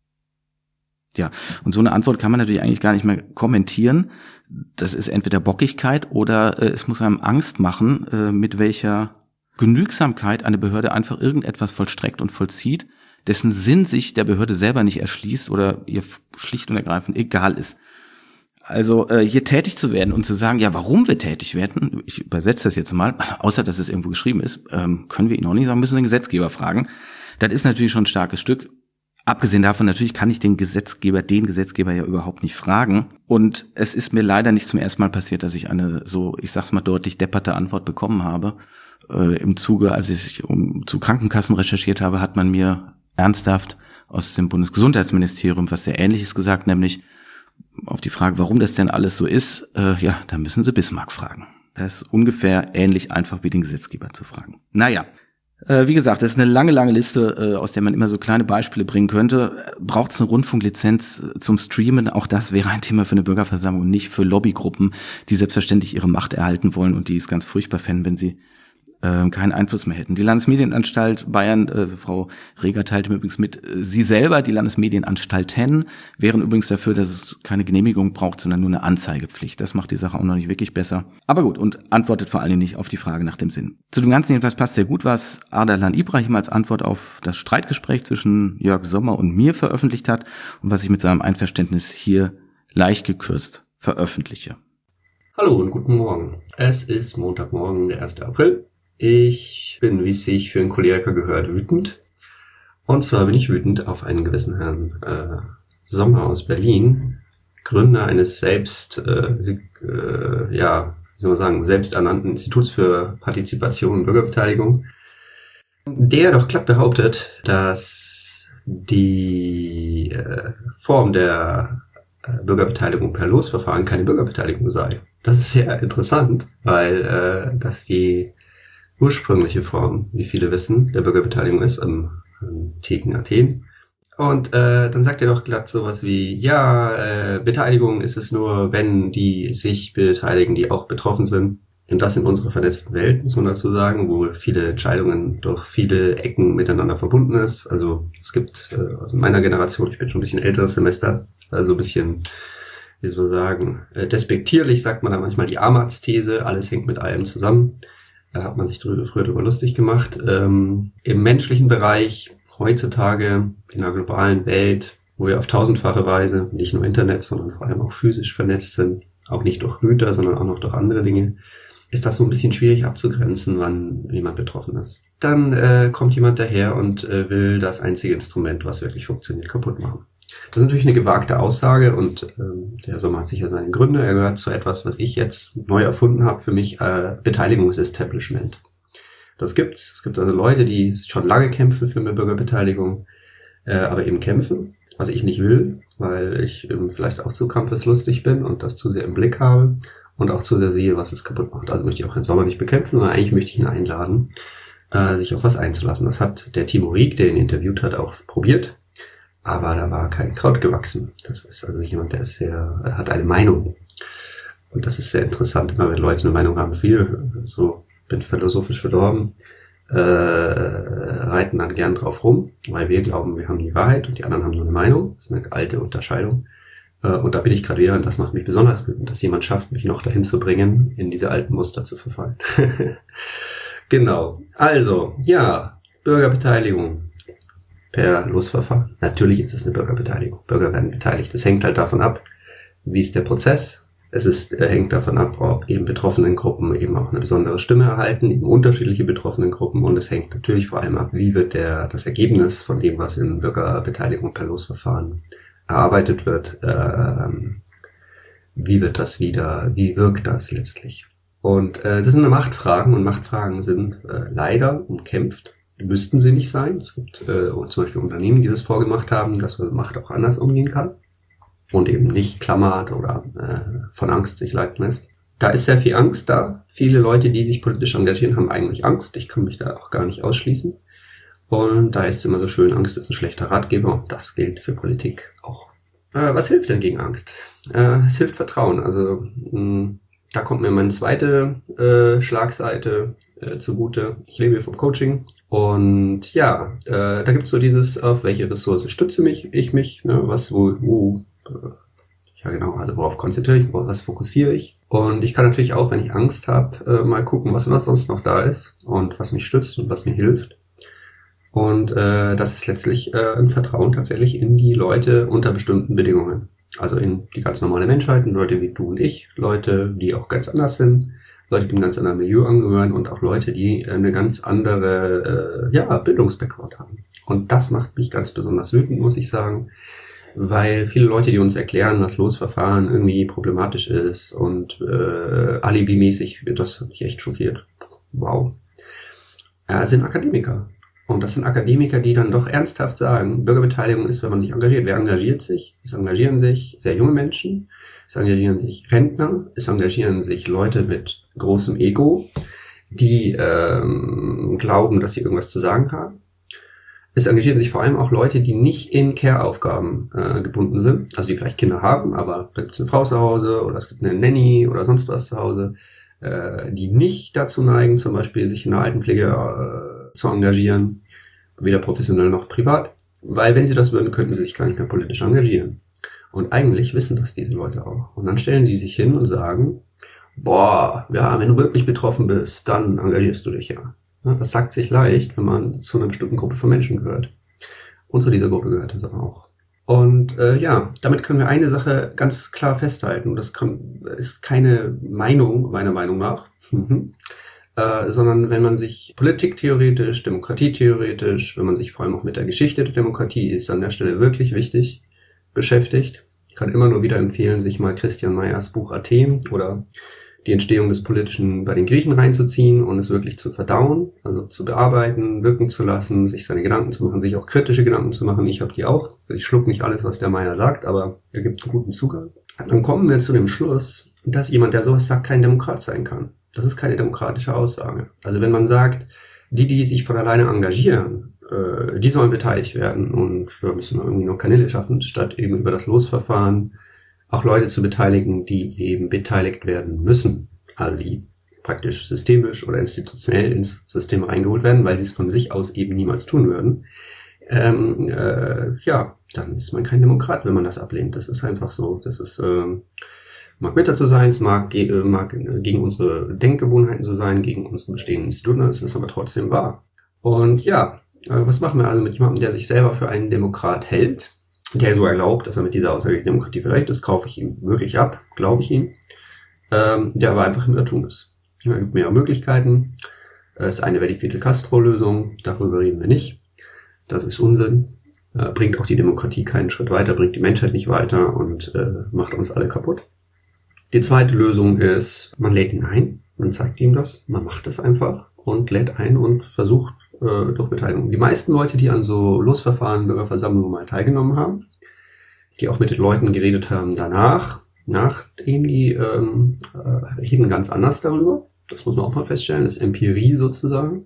Ja, und so eine Antwort kann man natürlich eigentlich gar nicht mehr kommentieren. Das ist entweder Bockigkeit oder äh, es muss einem Angst machen, äh, mit welcher Genügsamkeit eine Behörde einfach irgendetwas vollstreckt und vollzieht, dessen Sinn sich der Behörde selber nicht erschließt oder ihr schlicht und ergreifend egal ist. Also äh, hier tätig zu werden und zu sagen, ja, warum wir tätig werden, ich übersetze das jetzt mal, außer dass es irgendwo geschrieben ist, ähm, können wir ihn auch nicht sagen, müssen den Gesetzgeber fragen. Das ist natürlich schon ein starkes Stück. Abgesehen davon, natürlich kann ich den Gesetzgeber, den Gesetzgeber ja überhaupt nicht fragen. Und es ist mir leider nicht zum ersten Mal passiert, dass ich eine so, ich sag's mal deutlich, depperte Antwort bekommen habe. Äh, im Zuge, als ich um, zu Krankenkassen recherchiert habe, hat man mir ernsthaft aus dem Bundesgesundheitsministerium was sehr Ähnliches gesagt, nämlich auf die Frage, warum das denn alles so ist, äh, ja, da müssen Sie Bismarck fragen. Das ist ungefähr ähnlich einfach wie den Gesetzgeber zu fragen. Naja, äh, wie gesagt, das ist eine lange, lange Liste, äh, aus der man immer so kleine Beispiele bringen könnte. Braucht es eine Rundfunklizenz zum Streamen? Auch das wäre ein Thema für eine Bürgerversammlung und nicht für Lobbygruppen, die selbstverständlich ihre Macht erhalten wollen und die es ganz furchtbar fänden, wenn sie äh, keinen Einfluss mehr hätten. Die Landesmedienanstalt Bayern, äh, Frau Reger teilte mir übrigens mit, äh, sie selber, die Landesmedienanstalten, wären übrigens dafür, dass es keine Genehmigung braucht, sondern nur eine Anzeigepflicht. Das macht die Sache auch noch nicht wirklich besser. Aber gut, und antwortet vor allen Dingen nicht auf die Frage nach dem Sinn. Zu dem Ganzen jedenfalls passt sehr gut, was Ardalan Ibrahim als Antwort auf das Streitgespräch zwischen Jörg Sommer und mir veröffentlicht hat und was ich mit seinem Einverständnis hier leicht gekürzt veröffentliche. Hallo und guten Morgen. Es ist Montagmorgen, der erster April. Ich bin, wie es sich für einen Choleriker gehört, wütend. Und zwar bin ich wütend auf einen gewissen Herrn äh, Sommer aus Berlin, Gründer eines selbst, äh, äh, ja, wie soll man sagen, selbsternannten Instituts für Partizipation und Bürgerbeteiligung, der doch glatt behauptet, dass die äh, Form der äh, Bürgerbeteiligung per Losverfahren keine Bürgerbeteiligung sei. Das ist sehr interessant, weil äh, dass die ursprüngliche Form, wie viele wissen, der Bürgerbeteiligung ist am antiken Athen. Und äh, dann sagt er doch glatt sowas wie, ja, äh, Beteiligung ist es nur, wenn die sich beteiligen, die auch betroffen sind. Und das in unserer vernetzten Welt, muss man dazu sagen, wo viele Entscheidungen durch viele Ecken miteinander verbunden ist. Also es gibt äh, aus meiner Generation, ich bin schon ein bisschen älteres Semester, also ein bisschen, wie soll man sagen, äh, despektierlich sagt man da manchmal die Amartz-These, alles hängt mit allem zusammen. Da hat man sich drüber, früher drüber lustig gemacht. Ähm, im menschlichen Bereich, heutzutage, in einer globalen Welt, wo wir auf tausendfache Weise, nicht nur Internet, sondern vor allem auch physisch vernetzt sind, auch nicht durch Güter, sondern auch noch durch andere Dinge, ist das so ein bisschen schwierig abzugrenzen, wann jemand betroffen ist. Dann äh, kommt jemand daher und äh, will das einzige Instrument, was wirklich funktioniert, kaputt machen. Das ist natürlich eine gewagte Aussage und ähm, der Sommer hat sicher seine Gründe. Er gehört zu etwas, was ich jetzt neu erfunden habe für mich, äh, Beteiligungsestablishment. Das gibt's. Es gibt also Leute, die schon lange kämpfen für mehr Bürgerbeteiligung, äh, aber eben kämpfen, was ich nicht will, weil ich ähm, vielleicht auch zu kampfeslustig bin und das zu sehr im Blick habe und auch zu sehr sehe, was es kaputt macht. Also möchte ich auch Herrn Sommer nicht bekämpfen, sondern eigentlich möchte ich ihn einladen, äh, sich auf was einzulassen. Das hat der Timo Rieck, der ihn interviewt hat, auch probiert. Aber da war kein Kraut gewachsen. Das ist also jemand, der ist sehr, er hat eine Meinung. Und das ist sehr interessant, immer wenn Leute eine Meinung haben, viel, so, bin philosophisch verdorben, äh, reiten dann gern drauf rum, weil wir glauben, wir haben die Wahrheit und die anderen haben nur eine Meinung. Das ist eine alte Unterscheidung. Äh, und da bin ich gerade wieder, und das macht mich besonders wütend, dass jemand schafft, mich noch dahin zu bringen, in diese alten Muster zu verfallen. Genau. Also, ja, Bürgerbeteiligung. Per Losverfahren. Natürlich ist es eine Bürgerbeteiligung. Bürger werden beteiligt. Das hängt halt davon ab, wie ist der Prozess, Es ist, äh, hängt davon ab, ob eben betroffenen Gruppen eben auch eine besondere Stimme erhalten, eben unterschiedliche betroffenen Gruppen. Und es hängt natürlich vor allem ab, wie wird der, das Ergebnis von dem, was in Bürgerbeteiligung per Losverfahren erarbeitet wird, äh, wie wird das wieder, wie wirkt das letztlich? Und äh, das sind Machtfragen und Machtfragen sind äh, leider umkämpft. Müssten sie nicht sein. Es gibt äh, zum Beispiel Unternehmen, die das vorgemacht haben, dass man Macht auch anders umgehen kann und eben nicht klammert oder äh, von Angst sich leiten lässt. Da ist sehr viel Angst da. Viele Leute, die sich politisch engagieren, haben eigentlich Angst. Ich kann mich da auch gar nicht ausschließen. Und da ist es immer so schön, Angst ist ein schlechter Ratgeber und das gilt für Politik auch. Äh, was hilft denn gegen Angst? Äh, es hilft Vertrauen. Also mh, da kommt mir meine zweite äh, Schlagseite äh, zugute. Ich lebe vom Coaching und ja, äh, da gibt's so dieses, auf welche Ressource stütze mich ich mich, ne, was wo, wo äh, ja genau, also worauf konzentriere ich, worauf was fokussiere ich. Und ich kann natürlich auch, wenn ich Angst habe, äh, mal gucken, was, was sonst noch da ist und was mich stützt und was mir hilft. Und äh, das ist letztlich äh, ein Vertrauen tatsächlich in die Leute unter bestimmten Bedingungen. Also in die ganz normale Menschheit, Leute wie du und ich, Leute, die auch ganz anders sind, Leute, die einem ganz anderen Milieu angehören und auch Leute, die eine ganz andere äh, ja, Bildungsbackground haben. Und das macht mich ganz besonders wütend, muss ich sagen, weil viele Leute, die uns erklären, dass Losverfahren irgendwie problematisch ist und äh, alibimäßig, das hat mich echt schockiert. Wow. Äh, sind Akademiker. Und das sind Akademiker, die dann doch ernsthaft sagen, Bürgerbeteiligung ist, wenn man sich engagiert. Wer engagiert sich? Es engagieren sich sehr junge Menschen, es engagieren sich Rentner, es engagieren sich Leute mit großem Ego, die ähm, glauben, dass sie irgendwas zu sagen haben. Es engagieren sich vor allem auch Leute, die nicht in Care-Aufgaben äh, gebunden sind, also die vielleicht Kinder haben, aber da gibt es eine Frau zu Hause oder es gibt eine Nanny oder sonst was zu Hause, äh, die nicht dazu neigen, zum Beispiel sich in der Altenpflege äh, zu engagieren, weder professionell noch privat, weil wenn sie das würden, könnten sie sich gar nicht mehr politisch engagieren. Und eigentlich wissen das diese Leute auch. Und dann stellen sie sich hin und sagen, boah, ja, wenn du wirklich betroffen bist, dann engagierst du dich ja. Das sagt sich leicht, wenn man zu einer bestimmten Gruppe von Menschen gehört. Und zu dieser Gruppe gehört es auch. Und äh, ja, damit können wir eine Sache ganz klar festhalten. Und das kann, ist keine Meinung, meiner Meinung nach, äh, sondern wenn man sich politiktheoretisch, demokratietheoretisch, wenn man sich vor allem auch mit der Geschichte der Demokratie ist an der Stelle wirklich wichtig beschäftigt. Ich kann immer nur wieder empfehlen, sich mal Christian Meyers Buch Athen oder die Entstehung des Politischen bei den Griechen reinzuziehen und es wirklich zu verdauen, also zu bearbeiten, wirken zu lassen, sich seine Gedanken zu machen, sich auch kritische Gedanken zu machen. Ich habe die auch. Ich schluck nicht alles, was der Meyer sagt, aber er gibt einen guten Zugang. Dann kommen wir zu dem Schluss, dass jemand, der sowas sagt, kein Demokrat sein kann. Das ist keine demokratische Aussage. Also wenn man sagt, die, die sich von alleine engagieren, äh, die sollen beteiligt werden und wir müssen irgendwie noch Kanäle schaffen, statt eben über das Losverfahren auch Leute zu beteiligen, die eben beteiligt werden müssen, also die praktisch systemisch oder institutionell ins System reingeholt werden, weil sie es von sich aus eben niemals tun würden, ähm, äh, ja, dann ist man kein Demokrat, wenn man das ablehnt. Das ist einfach so. Das ist, äh, mag bitter zu sein, es mag, ge- mag gegen unsere Denkgewohnheiten zu sein, gegen unsere bestehenden Institute, es ist aber trotzdem wahr. Und ja, äh, was machen wir also mit jemandem, der sich selber für einen Demokrat hält, der so erlaubt, dass er mit dieser Aussage die Demokratie verleiht ist, kaufe ich ihm wirklich ab, glaube ich ihm, ähm, der aber einfach im Irrtum ist. Es gibt mehrere Möglichkeiten. Das eine wäre die Fidel-Castro-Lösung, darüber reden wir nicht. Das ist Unsinn, äh, bringt auch die Demokratie keinen Schritt weiter, bringt die Menschheit nicht weiter und äh, macht uns alle kaputt. Die zweite Lösung ist, man lädt ihn ein, man zeigt ihm das, man macht das einfach und lädt ein und versucht, durch Beteiligung. Die meisten Leute, die an so Losverfahren, Bürgerversammlungen mal teilgenommen haben, die auch mit den Leuten geredet haben danach, nachdem die ähm, äh, reden ganz anders darüber. Das muss man auch mal feststellen, das ist Empirie sozusagen.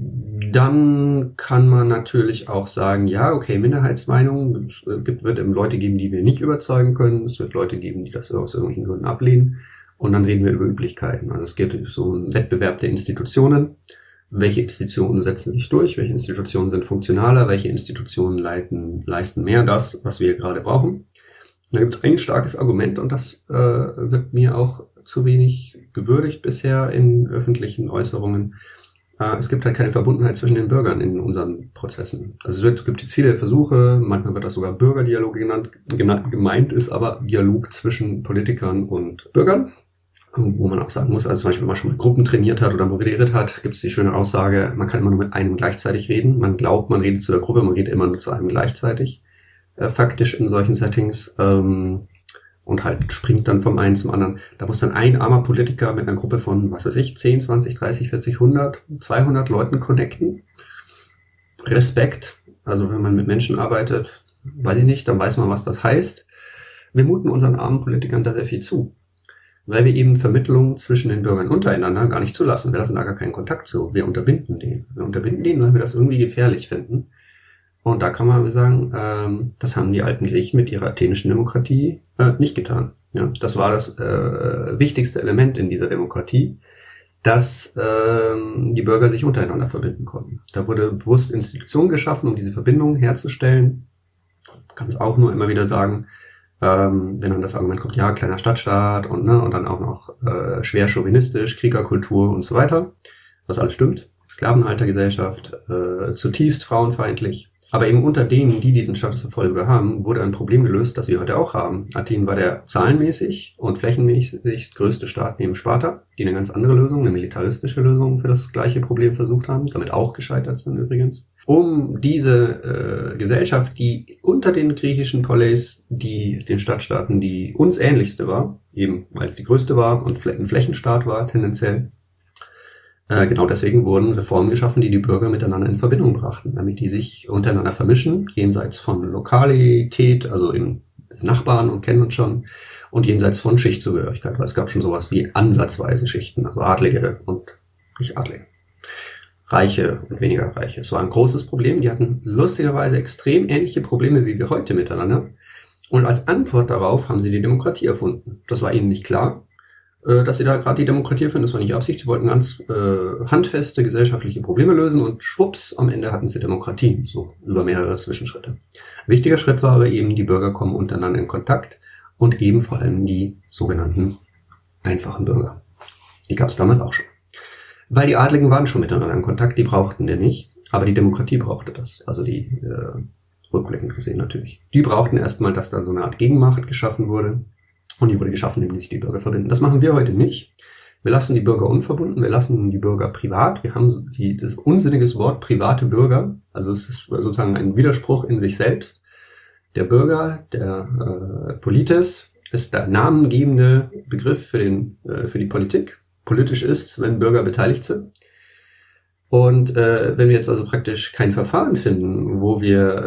Dann kann man natürlich auch sagen, ja, okay, Minderheitsmeinungen, es gibt, wird eben Leute geben, die wir nicht überzeugen können, es wird Leute geben, die das aus irgendwelchen Gründen ablehnen und dann reden wir über Üblichkeiten. Also es gibt so einen Wettbewerb der Institutionen. Welche Institutionen setzen sich durch, welche Institutionen sind funktionaler, welche Institutionen leiten, leisten mehr das, was wir gerade brauchen. Da gibt es ein starkes Argument und das äh, wird mir auch zu wenig gewürdigt bisher in öffentlichen Äußerungen. äh, es gibt halt keine Verbundenheit zwischen den Bürgern in unseren Prozessen. Also es wird, gibt jetzt viele Versuche, manchmal wird das sogar Bürgerdialog genannt, genannt, gemeint ist aber Dialog zwischen Politikern und Bürgern. Wo man auch sagen muss, also zum Beispiel, wenn man schon mit Gruppen trainiert hat oder moderiert hat, gibt es die schöne Aussage, man kann immer nur mit einem gleichzeitig reden. Man glaubt, man redet zu der Gruppe, man redet immer nur zu einem gleichzeitig. Äh, faktisch in solchen Settings. Ähm, und halt springt dann vom einen zum anderen. Da muss dann ein armer Politiker mit einer Gruppe von, was weiß ich, zehn, zwanzig, dreißig, vierzig, hundert, zweihundert Leuten connecten. Respekt. Also wenn man mit Menschen arbeitet, weiß ich nicht, dann weiß man, was das heißt. Wir muten unseren armen Politikern da sehr viel zu. Weil wir eben Vermittlung zwischen den Bürgern untereinander gar nicht zulassen. Wir lassen da gar keinen Kontakt zu. Wir unterbinden den. Wir unterbinden den, weil wir das irgendwie gefährlich finden. Und da kann man sagen, ähm, das haben die alten Griechen mit ihrer athenischen Demokratie äh, nicht getan. Ja, das war das äh, wichtigste Element in dieser Demokratie, dass ähm, die Bürger sich untereinander verbinden konnten. Da wurde bewusst Institutionen geschaffen, um diese Verbindung herzustellen. Man kann es auch nur immer wieder sagen, Ähm, wenn dann das Argument kommt, ja, kleiner Stadtstaat und ne und dann auch noch äh, schwer chauvinistisch, Kriegerkultur und so weiter, was alles stimmt, Sklavenhaltergesellschaft, äh, zutiefst frauenfeindlich. Aber eben unter denen, die diesen Status der Folge haben, wurde ein Problem gelöst, das wir heute auch haben. Athen war der zahlenmäßig und flächenmäßig größte Staat neben Sparta, die eine ganz andere Lösung, eine militaristische Lösung für das gleiche Problem versucht haben, damit auch gescheitert sind übrigens. Um diese äh, Gesellschaft, die unter den griechischen Poleis, die den Stadtstaaten, die uns ähnlichste war, eben weil es die größte war und ein Flächenstaat war tendenziell, äh, genau deswegen wurden Reformen geschaffen, die die Bürger miteinander in Verbindung brachten, damit die sich untereinander vermischen, jenseits von Lokalität, also eben des Nachbarn und kennen uns schon, und jenseits von Schichtzugehörigkeit, weil es gab schon sowas wie ansatzweise Schichten, also Adlige und nicht Adlige. Reiche und weniger Reiche. Es war ein großes Problem. Die hatten lustigerweise extrem ähnliche Probleme wie wir heute miteinander. Und als Antwort darauf haben sie die Demokratie erfunden. Das war ihnen nicht klar, dass sie da gerade die Demokratie erfinden. Das war nicht Absicht. Die wollten ganz äh, handfeste gesellschaftliche Probleme lösen und schwupps, am Ende hatten sie Demokratie. So über mehrere Zwischenschritte. Wichtiger Schritt war aber eben, die Bürger kommen untereinander in Kontakt und eben vor allem die sogenannten einfachen Bürger. Die gab es damals auch schon. Weil die Adligen waren schon miteinander in Kontakt, die brauchten den nicht, aber die Demokratie brauchte das, also die äh, rückblickend gesehen natürlich. Die brauchten erstmal, dass da so eine Art Gegenmacht geschaffen wurde und die wurde geschaffen, indem sich die Bürger verbinden. Das machen wir heute nicht. Wir lassen die Bürger unverbunden, wir lassen die Bürger privat. Wir haben die, das unsinniges Wort private Bürger, also es ist sozusagen ein Widerspruch in sich selbst. Der Bürger, der äh, Politis, ist der namengebende Begriff für, den, äh, für die Politik. Politisch ist, wenn Bürger beteiligt sind. Und äh, wenn wir jetzt also praktisch kein Verfahren finden, wo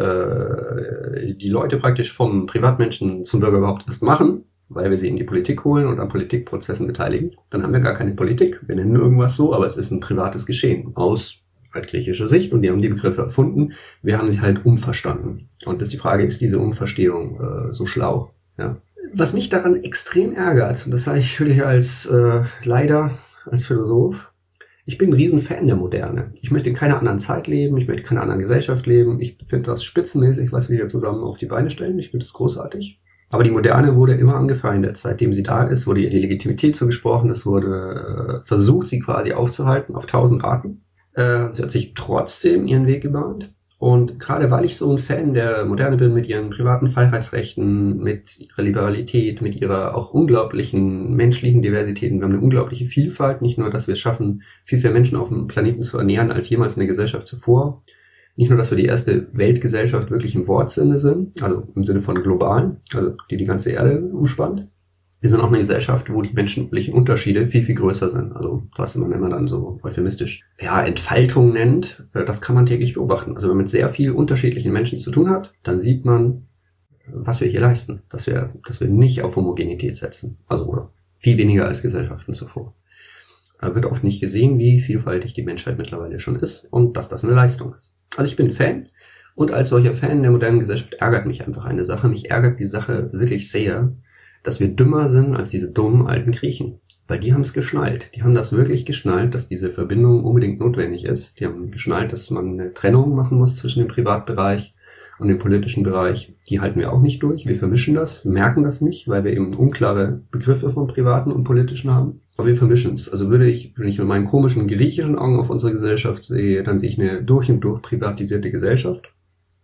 wir äh, die Leute praktisch vom Privatmenschen zum Bürger überhaupt erst machen, weil wir sie in die Politik holen und an Politikprozessen beteiligen, dann haben wir gar keine Politik. Wir nennen irgendwas so, aber es ist ein privates Geschehen aus altgriechischer Sicht und die haben die Begriffe erfunden. Wir haben sie halt umverstanden. Und das ist die Frage, ist diese Umverstehung äh, so schlau? Ja. Was mich daran extrem ärgert, und das sage ich wirklich als äh, leider als Philosoph, ich bin ein Riesenfan der Moderne. Ich möchte in keiner anderen Zeit leben, ich möchte in keiner anderen Gesellschaft leben. Ich finde das spitzenmäßig, was wir hier zusammen auf die Beine stellen. Ich finde das großartig. Aber die Moderne wurde immer angefeindet. Seitdem sie da ist, wurde ihr die Legitimität zugesprochen. Es wurde äh, versucht, sie quasi aufzuhalten auf tausend Arten. Äh, sie hat sich trotzdem ihren Weg gebahnt. Und gerade weil ich so ein Fan der Moderne bin mit ihren privaten Freiheitsrechten, mit ihrer Liberalität, mit ihrer auch unglaublichen menschlichen Diversität, wir haben eine unglaubliche Vielfalt, nicht nur, dass wir es schaffen, viel mehr Menschen auf dem Planeten zu ernähren als jemals in der Gesellschaft zuvor, nicht nur, dass wir die erste Weltgesellschaft wirklich im Wortsinne sind, also im Sinne von globalen, also die die ganze Erde umspannt. Wir sind auch eine Gesellschaft, wo die menschlichen Unterschiede viel, viel größer sind. Also was man immer dann so euphemistisch ja, Entfaltung nennt, das kann man täglich beobachten. Also wenn man mit sehr vielen unterschiedlichen Menschen zu tun hat, dann sieht man, was wir hier leisten. Dass wir, dass wir nicht auf Homogenität setzen. Also oder viel weniger als Gesellschaften zuvor. Da wird oft nicht gesehen, wie vielfältig die Menschheit mittlerweile schon ist und dass das eine Leistung ist. Also ich bin Fan. Und als solcher Fan der modernen Gesellschaft ärgert mich einfach eine Sache. Mich ärgert die Sache wirklich sehr, dass wir dümmer sind als diese dummen alten Griechen. Weil die haben es geschnallt. Die haben das wirklich geschnallt, dass diese Verbindung unbedingt notwendig ist. Die haben geschnallt, dass man eine Trennung machen muss zwischen dem Privatbereich und im politischen Bereich, die halten wir auch nicht durch. Wir vermischen das, merken das nicht, weil wir eben unklare Begriffe vom Privaten und Politischen haben. Aber wir vermischen es. Also würde ich, wenn ich mit meinen komischen griechischen Augen auf unsere Gesellschaft sehe, dann sehe ich eine durch und durch privatisierte Gesellschaft,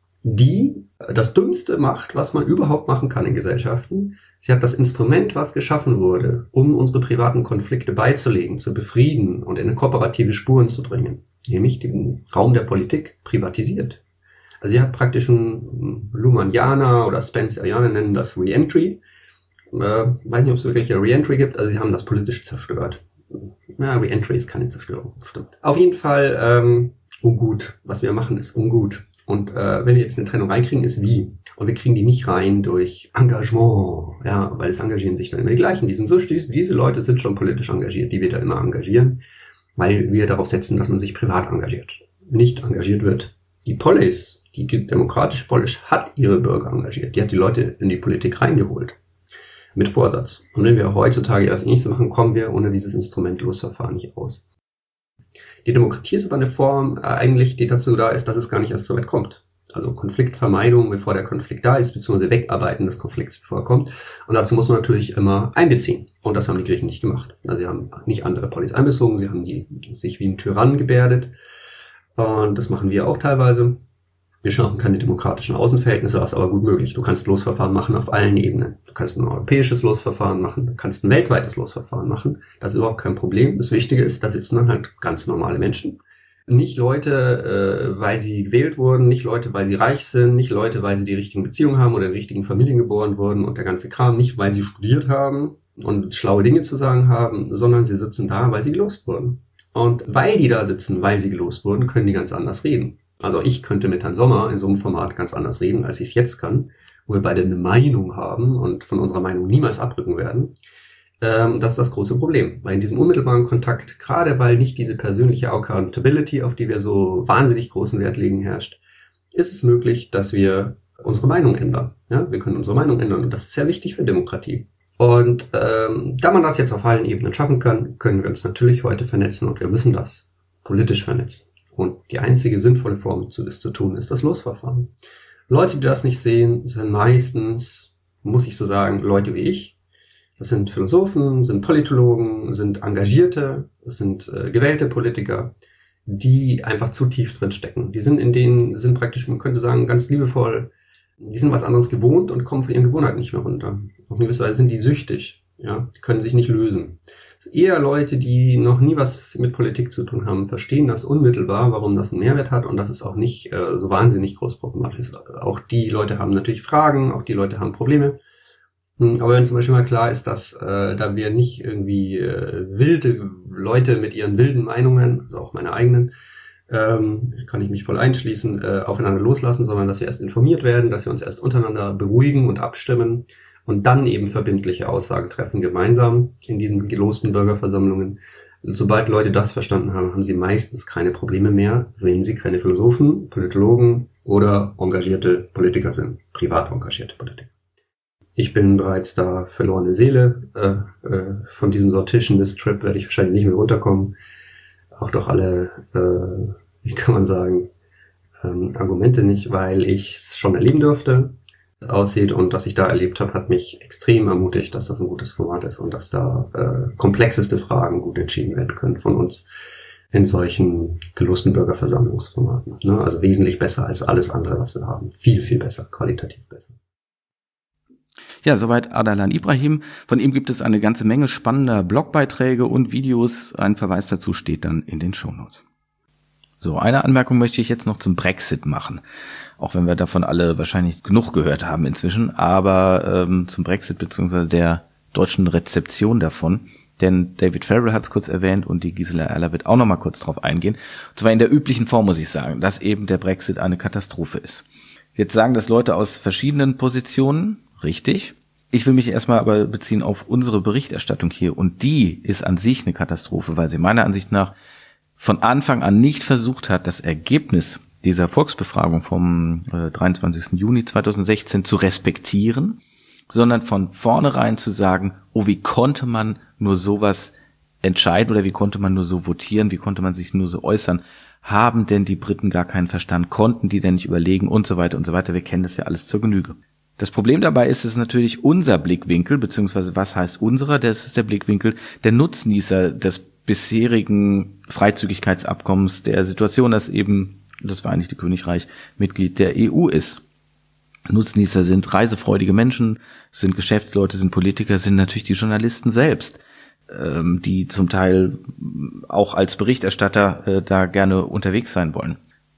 die das Dümmste macht, was man überhaupt machen kann in Gesellschaften. Sie hat das Instrument, was geschaffen wurde, um unsere privaten Konflikte beizulegen, zu befrieden und in kooperative Spuren zu bringen, nämlich den Raum der Politik privatisiert. Also sie hat praktisch ein Luhmannianer oder Spencerianer nennen das Reentry. Äh, weiß nicht, ob es wirklich ein Reentry gibt, also sie haben das politisch zerstört. Ja, Reentry ist keine Zerstörung, stimmt. Auf jeden Fall ähm, ungut. Was wir machen, ist ungut. Und äh, wenn wir jetzt eine Trennung reinkriegen, ist wie. Und wir kriegen die nicht rein durch Engagement, ja, weil es engagieren sich dann immer die gleichen. Die sind so stieß, diese Leute sind schon politisch engagiert, die wir da immer engagieren, weil wir darauf setzen, dass man sich privat engagiert, nicht engagiert wird. Die Polis, die demokratische Polis, hat ihre Bürger engagiert, die hat die Leute in die Politik reingeholt. Mit Vorsatz. Und wenn wir heutzutage das Ähnliches machen, kommen wir ohne dieses Instrumentlosverfahren nicht aus. Die Demokratie ist aber eine Form äh, eigentlich, die dazu da ist, dass es gar nicht erst so weit kommt. Also Konfliktvermeidung, bevor der Konflikt da ist, beziehungsweise Wegarbeiten des Konflikts, bevor er kommt. Und dazu muss man natürlich immer einbeziehen. Und das haben die Griechen nicht gemacht. Also sie haben nicht andere Polis einbezogen, sie haben die sich wie ein Tyrann gebärdet. Und das machen wir auch teilweise. Wir schaffen keine demokratischen Außenverhältnisse, was aber gut möglich. Du kannst Losverfahren machen auf allen Ebenen. Du kannst ein europäisches Losverfahren machen, du kannst ein weltweites Losverfahren machen. Das ist überhaupt kein Problem. Das Wichtige ist, da sitzen dann halt ganz normale Menschen. Nicht Leute, äh, weil sie gewählt wurden, nicht Leute, weil sie reich sind, nicht Leute, weil sie die richtigen Beziehungen haben oder in richtigen Familien geboren wurden und der ganze Kram, nicht weil sie studiert haben und schlaue Dinge zu sagen haben, sondern sie sitzen da, weil sie gelost wurden. Und weil die da sitzen, weil sie gelost wurden, können die ganz anders reden. Also ich könnte mit Herrn Sommer in so einem Format ganz anders reden, als ich es jetzt kann, wo wir beide eine Meinung haben und von unserer Meinung niemals abrücken werden. Ähm, das ist das große Problem, weil in diesem unmittelbaren Kontakt, gerade weil nicht diese persönliche Accountability, auf die wir so wahnsinnig großen Wert legen, herrscht, ist es möglich, dass wir unsere Meinung ändern. Ja, wir können unsere Meinung ändern und das ist sehr wichtig für Demokratie. Und ähm, da man das jetzt auf allen Ebenen schaffen kann, können wir uns natürlich heute vernetzen und wir müssen das politisch vernetzen. Und die einzige sinnvolle Form, das zu tun, ist das Losverfahren. Leute, die das nicht sehen, sind meistens, muss ich so sagen, Leute wie ich. Das sind Philosophen, sind Politologen, sind Engagierte, das sind äh, gewählte Politiker, die einfach zu tief drin stecken. Die sind in denen, sind praktisch, man könnte sagen, ganz liebevoll, die sind was anderes gewohnt und kommen von ihren Gewohnheiten nicht mehr runter. Auf eine gewisse Weise sind die süchtig, ja, die können sich nicht lösen. Eher Leute, die noch nie was mit Politik zu tun haben, verstehen das unmittelbar, warum das einen Mehrwert hat und dass es auch nicht äh, so wahnsinnig groß problematisch ist. Auch die Leute haben natürlich Fragen, auch die Leute haben Probleme. Aber wenn zum Beispiel mal klar ist, dass äh, da wir nicht irgendwie äh, wilde Leute mit ihren wilden Meinungen, also auch meine eigenen, ähm, kann ich mich voll einschließen, äh, aufeinander loslassen, sondern dass wir erst informiert werden, dass wir uns erst untereinander beruhigen und abstimmen und dann eben verbindliche Aussagen treffen, gemeinsam in diesen gelosten Bürgerversammlungen. Sobald Leute das verstanden haben, haben sie meistens keine Probleme mehr, wenn sie keine Philosophen, Politologen oder engagierte Politiker sind, privat engagierte Politiker. Ich bin bereits da verlorene Seele. Äh, äh, von diesem Sortition-Trip werde ich wahrscheinlich nicht mehr runterkommen. Auch doch alle, äh, wie kann man sagen, ähm, Argumente nicht, weil ich es schon erleben durfte, aussieht und was ich da erlebt habe, hat mich extrem ermutigt, dass das ein gutes Format ist und dass da äh, komplexeste Fragen gut entschieden werden können von uns in solchen gelosten Bürgerversammlungsformaten. Ne? Also wesentlich besser als alles andere, was wir haben. Viel, viel besser, qualitativ besser. Ja, soweit Ardalan Ibrahim. Von ihm gibt es eine ganze Menge spannender Blogbeiträge und Videos. Ein Verweis dazu steht dann in den Shownotes. So, eine Anmerkung möchte ich jetzt noch zum Brexit machen. Auch wenn wir davon alle wahrscheinlich genug gehört haben inzwischen. Aber ähm, zum Brexit bzw. der deutschen Rezeption davon. Denn David Farrell hat es kurz erwähnt und die Gisela Erler wird auch noch mal kurz drauf eingehen. Und zwar in der üblichen Form, muss ich sagen, dass eben der Brexit eine Katastrophe ist. Jetzt sagen das Leute aus verschiedenen Positionen. Richtig. Ich will mich erstmal aber beziehen auf unsere Berichterstattung hier und die ist an sich eine Katastrophe, weil sie meiner Ansicht nach von Anfang an nicht versucht hat, das Ergebnis dieser Volksbefragung vom äh, dreiundzwanzigsten Juni zweitausendsechzehn zu respektieren, sondern von vornherein zu sagen, oh, wie konnte man nur sowas entscheiden oder wie konnte man nur so votieren, wie konnte man sich nur so äußern? Haben denn die Briten gar keinen Verstand? Konnten die denn nicht überlegen und so weiter und so weiter? Wir kennen das ja alles zur Genüge. Das Problem dabei ist es natürlich unser Blickwinkel, beziehungsweise was heißt unserer? Das ist der Blickwinkel der Nutznießer des bisherigen Freizügigkeitsabkommens, der Situation, dass eben das Vereinigte Königreich Mitglied der E U ist. Nutznießer sind reisefreudige Menschen, sind Geschäftsleute, sind Politiker, sind natürlich die Journalisten selbst, ähm, die zum Teil auch als Berichterstatter äh, da gerne unterwegs sein wollen.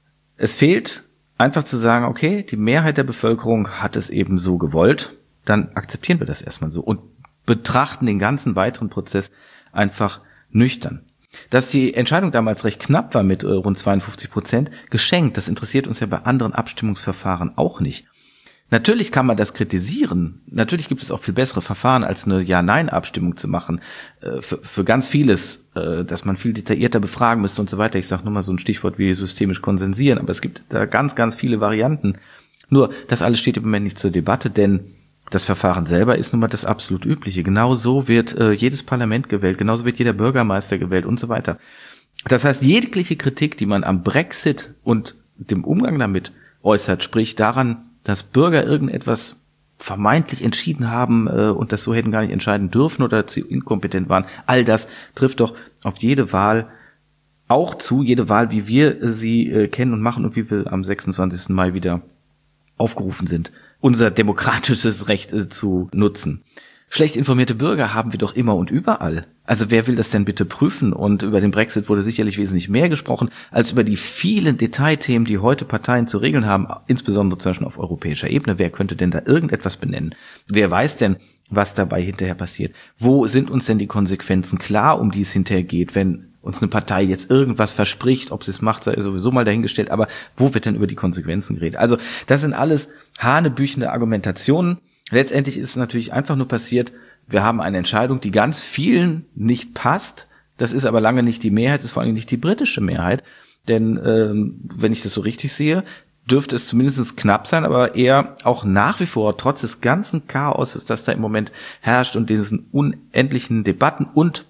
Es fehlt einfach zu sagen, okay, die Mehrheit der Bevölkerung hat es eben so gewollt, dann akzeptieren wir das erstmal so und betrachten den ganzen weiteren Prozess einfach nüchtern. Dass die Entscheidung damals recht knapp war mit äh, rund zweiundfünfzig Prozent, geschenkt, das interessiert uns ja bei anderen Abstimmungsverfahren auch nicht. Natürlich kann man das kritisieren. Natürlich gibt es auch viel bessere Verfahren, als eine Ja-Nein-Abstimmung zu machen. Äh, für, für ganz vieles, äh, dass man viel detaillierter befragen müsste und so weiter. Ich sage nur mal so ein Stichwort wie systemisch konsensieren. Aber es gibt da ganz, ganz viele Varianten. Nur, das alles steht im Moment nicht zur Debatte, denn das Verfahren selber ist nun mal das absolut Übliche. Genau so wird äh, jedes Parlament gewählt, genauso wird jeder Bürgermeister gewählt und so weiter. Das heißt, jegliche Kritik, die man am Brexit und dem Umgang damit äußert, sprich daran, dass Bürger irgendetwas vermeintlich entschieden haben äh, und das so hätten gar nicht entscheiden dürfen oder zu inkompetent waren, all das trifft doch auf jede Wahl auch zu, jede Wahl, wie wir sie äh, kennen und machen und wie wir am sechsundzwanzigsten Mai wieder aufgerufen sind, unser demokratisches Recht äh, zu nutzen. Schlecht informierte Bürger haben wir doch immer und überall. Also wer will das denn bitte prüfen? Und über den Brexit wurde sicherlich wesentlich mehr gesprochen, als über die vielen Detailthemen, die heute Parteien zu regeln haben, insbesondere zum Beispiel auf europäischer Ebene. Wer könnte denn da irgendetwas benennen? Wer weiß denn, was dabei hinterher passiert? Wo sind uns denn die Konsequenzen klar, um die es hinterher geht, wenn uns eine Partei jetzt irgendwas verspricht, ob sie es macht, sei sowieso mal dahingestellt, aber wo wird denn über die Konsequenzen geredet? Also das sind alles hanebüchende Argumentationen. Letztendlich ist es natürlich einfach nur passiert, wir haben eine Entscheidung, die ganz vielen nicht passt. Das ist aber lange nicht die Mehrheit, das ist vor allem nicht die britische Mehrheit. Denn ähm, wenn ich das so richtig sehe, dürfte es zumindest knapp sein, aber eher auch nach wie vor, trotz des ganzen Chaos, das da im Moment herrscht und diesen unendlichen Debatten und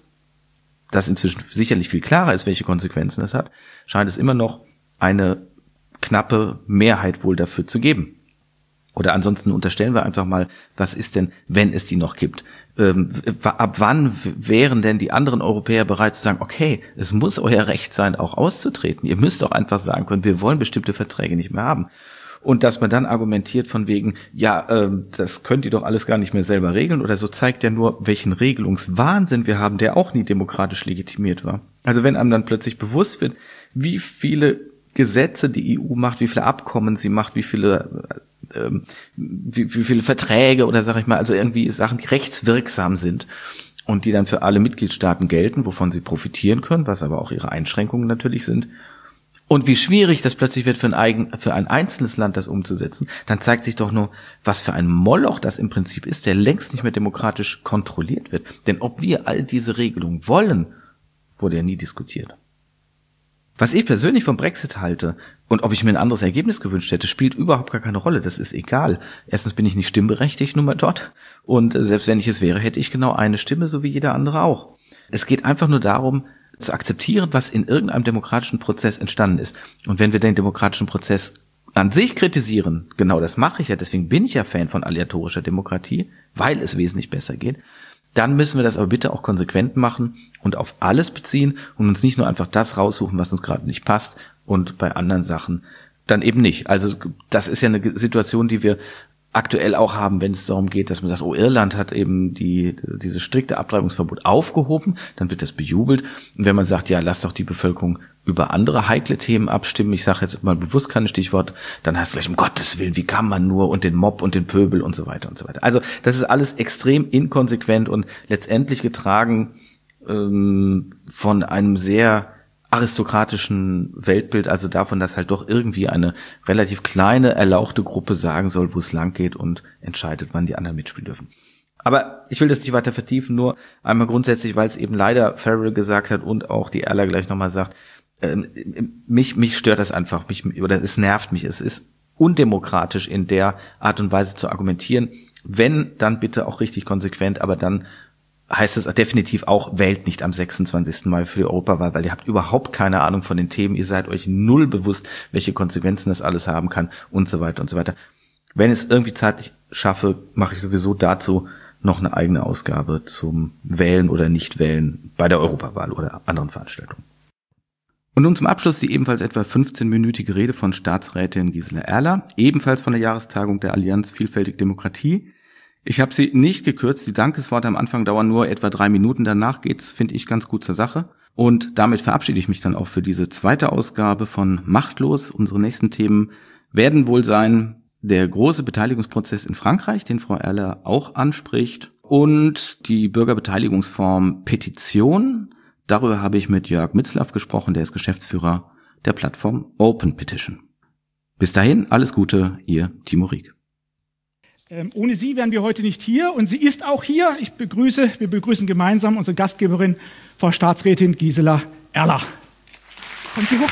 das inzwischen sicherlich viel klarer ist, welche Konsequenzen das hat, scheint es immer noch eine knappe Mehrheit wohl dafür zu geben. Oder ansonsten unterstellen wir einfach mal, was ist denn, wenn es die noch gibt? Ähm, ab wann wären denn die anderen Europäer bereit zu sagen, okay, es muss euer Recht sein, auch auszutreten. Ihr müsst doch einfach sagen können, wir wollen bestimmte Verträge nicht mehr haben. Und dass man dann argumentiert von wegen, ja, ähm, das könnt ihr doch alles gar nicht mehr selber regeln oder so, zeigt ja nur, welchen Regelungswahnsinn wir haben, der auch nie demokratisch legitimiert war. Also wenn einem dann plötzlich bewusst wird, wie viele Gesetze die E U macht, wie viele Abkommen sie macht, wie viele ähm, wie, wie viele Verträge oder sag ich mal, also irgendwie Sachen, die rechtswirksam sind und die dann für alle Mitgliedstaaten gelten, wovon sie profitieren können, was aber auch ihre Einschränkungen natürlich sind. Und wie schwierig das plötzlich wird für ein, eigen, für ein einzelnes Land, das umzusetzen, dann zeigt sich doch nur, was für ein Moloch das im Prinzip ist, der längst nicht mehr demokratisch kontrolliert wird. Denn ob wir all diese Regelungen wollen, wurde ja nie diskutiert. Was ich persönlich vom Brexit halte und ob ich mir ein anderes Ergebnis gewünscht hätte, spielt überhaupt gar keine Rolle. Das ist egal. Erstens bin ich nicht stimmberechtigt nun mal dort und selbst wenn ich es wäre, hätte ich genau eine Stimme, so wie jeder andere auch. Es geht einfach nur darum, zu akzeptieren, was in irgendeinem demokratischen Prozess entstanden ist. Und wenn wir den demokratischen Prozess an sich kritisieren, genau das mache ich ja, deswegen bin ich ja Fan von aleatorischer Demokratie, weil es wesentlich besser geht, dann müssen wir das aber bitte auch konsequent machen und auf alles beziehen und uns nicht nur einfach das raussuchen, was uns gerade nicht passt und bei anderen Sachen dann eben nicht. Also das ist ja eine Situation, die wir aktuell auch haben, wenn es darum geht, dass man sagt, oh, Irland hat eben die dieses strikte Abtreibungsverbot aufgehoben, dann wird das bejubelt. Und wenn man sagt, ja, lass doch die Bevölkerung über andere heikle Themen abstimmen, ich sage jetzt mal bewusst kein Stichwort, dann heißt es gleich, um Gottes Willen, wie kann man nur und den Mob und den Pöbel und so weiter und so weiter. Also das ist alles extrem inkonsequent und letztendlich getragen ähm, von einem sehr aristokratischen Weltbild, also davon, dass halt doch irgendwie eine relativ kleine, erlauchte Gruppe sagen soll, wo es lang geht und entscheidet, wann die anderen mitspielen dürfen. Aber ich will das nicht weiter vertiefen, nur einmal grundsätzlich, weil es eben leider Farrell gesagt hat und auch die Erla gleich nochmal sagt, ähm, mich, mich stört das einfach, mich, oder es nervt mich, es ist undemokratisch in der Art und Weise zu argumentieren, wenn, dann bitte auch richtig konsequent, aber dann heißt es definitiv auch, wählt nicht am sechsundzwanzigsten Mai für die Europawahl, weil ihr habt überhaupt keine Ahnung von den Themen, ihr seid euch null bewusst, welche Konsequenzen das alles haben kann und so weiter und so weiter. Wenn ich es irgendwie zeitlich schaffe, mache ich sowieso dazu noch eine eigene Ausgabe zum Wählen oder Nichtwählen bei der Europawahl oder anderen Veranstaltungen. Und nun zum Abschluss die ebenfalls etwa fünfzehnminütige Rede von Staatsrätin Gisela Erler, ebenfalls von der Jahrestagung der Allianz Vielfältige Demokratie. Ich habe sie nicht gekürzt, die Dankesworte am Anfang dauern nur etwa drei Minuten, danach geht's, finde ich, ganz gut zur Sache. Und damit verabschiede ich mich dann auch für diese zweite Ausgabe von Machtlos. Unsere nächsten Themen werden wohl sein der große Beteiligungsprozess in Frankreich, den Frau Erler auch anspricht, und die Bürgerbeteiligungsform Petition. Darüber habe ich mit Jörg Mitzlaff gesprochen, der ist Geschäftsführer der Plattform Open Petition. Bis dahin, alles Gute, Ihr Timo Rieck. Ähm, ohne Sie wären wir heute nicht hier und sie ist auch hier. Ich begrüße, wir begrüßen gemeinsam unsere Gastgeberin, Frau Staatsrätin Gisela Erler. Kommen Sie hoch.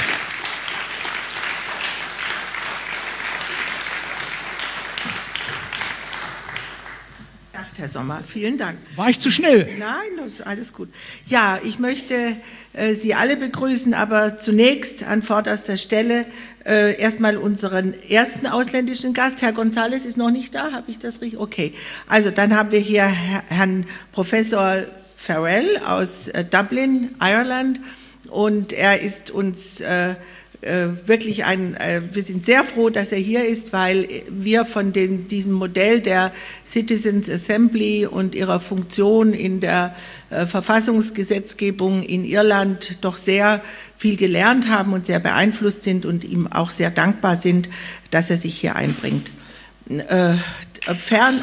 Herr Sommer, vielen Dank. War ich zu schnell? Nein, das ist alles gut. Ja, ich möchte äh, Sie alle begrüßen, aber zunächst an vorderster Stelle äh, erstmal unseren ersten ausländischen Gast. Herr González ist noch nicht da, habe ich das richtig? Okay, also dann haben wir hier Herrn Professor Farrell aus äh, Dublin, Ireland, und er ist uns äh, wirklich ein, wir sind sehr froh, dass er hier ist, weil wir von den, diesem Modell der Citizens Assembly und ihrer Funktion in der Verfassungsgesetzgebung in Irland doch sehr viel gelernt haben und sehr beeinflusst sind und ihm auch sehr dankbar sind, dass er sich hier einbringt. Äh, fern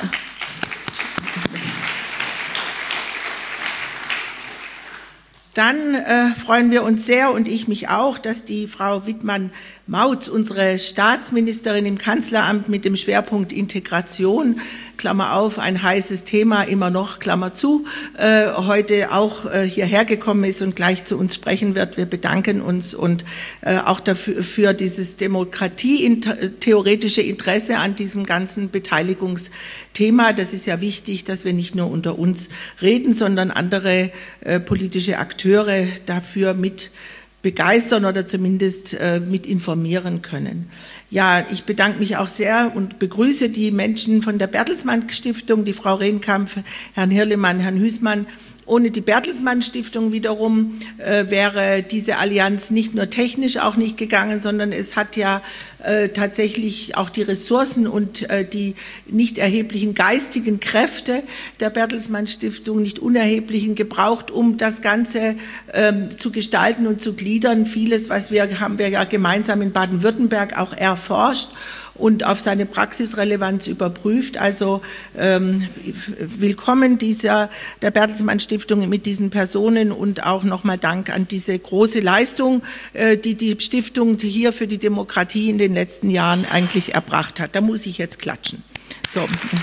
Dann äh, freuen wir uns sehr, und ich mich auch, dass die Frau Wittmann-Mautz, unsere Staatsministerin im Kanzleramt mit dem Schwerpunkt Integration, Klammer auf, ein heißes Thema, immer noch, Klammer zu, äh, heute auch äh, hierher gekommen ist und gleich zu uns sprechen wird. Wir bedanken uns und äh, auch dafür für dieses demokratietheoretische Interesse an diesem ganzen Beteiligungsthema. Das ist ja wichtig, dass wir nicht nur unter uns reden, sondern andere äh, politische Akteure dafür mit begeistern oder zumindest äh, mit informieren können. Ja, ich bedanke mich auch sehr und begrüße die Menschen von der Bertelsmann Stiftung, die Frau Rehnkampf, Herrn Hirlemann, Herrn Hüßmann. Ohne die Bertelsmann Stiftung wiederum äh, wäre diese Allianz nicht nur technisch auch nicht gegangen, sondern es hat ja äh, tatsächlich auch die Ressourcen und äh, die nicht erheblichen geistigen Kräfte der Bertelsmann Stiftung, nicht unerheblichen, gebraucht, um das Ganze äh, zu gestalten und zu gliedern. Vieles, was wir haben wir ja gemeinsam in Baden-Württemberg auch erforscht und auf seine Praxisrelevanz überprüft. Also ähm, willkommen dieser der Bertelsmann Stiftung mit diesen Personen und auch nochmal Dank an diese große Leistung, äh, die die Stiftung hier für die Demokratie in den letzten Jahren eigentlich erbracht hat. Da muss ich jetzt klatschen. So.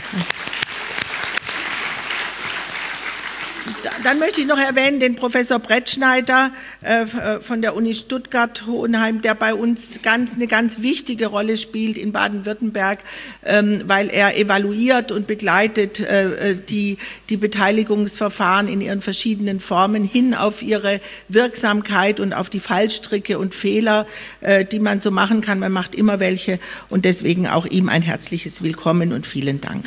Dann möchte ich noch erwähnen den Professor Brettschneider äh, von der Uni Stuttgart-Hohenheim, der bei uns ganz, eine ganz wichtige Rolle spielt in Baden-Württemberg, ähm, weil er evaluiert und begleitet äh, die, die Beteiligungsverfahren in ihren verschiedenen Formen hin auf ihre Wirksamkeit und auf die Fallstricke und Fehler, äh, die man so machen kann. Man macht immer welche, und deswegen auch ihm ein herzliches Willkommen und vielen Dank.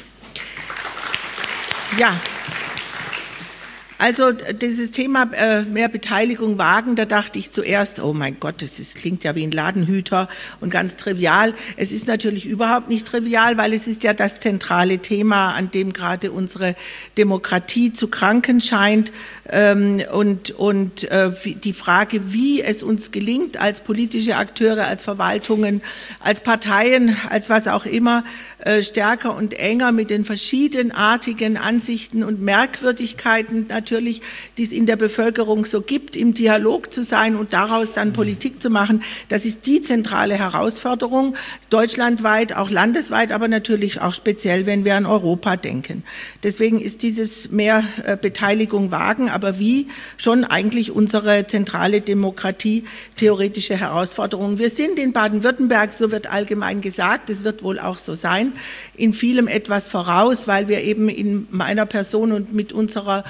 Ja. Also dieses Thema äh, mehr Beteiligung wagen, da dachte ich zuerst, oh mein Gott, das ist, klingt ja wie ein Ladenhüter und ganz trivial. Es ist natürlich überhaupt nicht trivial, weil es ist ja das zentrale Thema, an dem gerade unsere Demokratie zu kranken scheint. Ähm, und und äh, die Frage, wie es uns gelingt, als politische Akteure, als Verwaltungen, als Parteien, als was auch immer, äh, stärker und enger mit den verschiedenartigen Ansichten und Merkwürdigkeiten natürlich, die es in der Bevölkerung so gibt, im Dialog zu sein und daraus dann Politik zu machen. Das ist die zentrale Herausforderung, deutschlandweit, auch landesweit, aber natürlich auch speziell, wenn wir an Europa denken. Deswegen ist dieses mehr äh, Beteiligung wagen, aber wie schon eigentlich unsere zentrale Demokratie theoretische Herausforderung. Wir sind in Baden-Württemberg, so wird allgemein gesagt, es wird wohl auch so sein, in vielem etwas voraus, weil wir eben in meiner Person und mit unserer äh,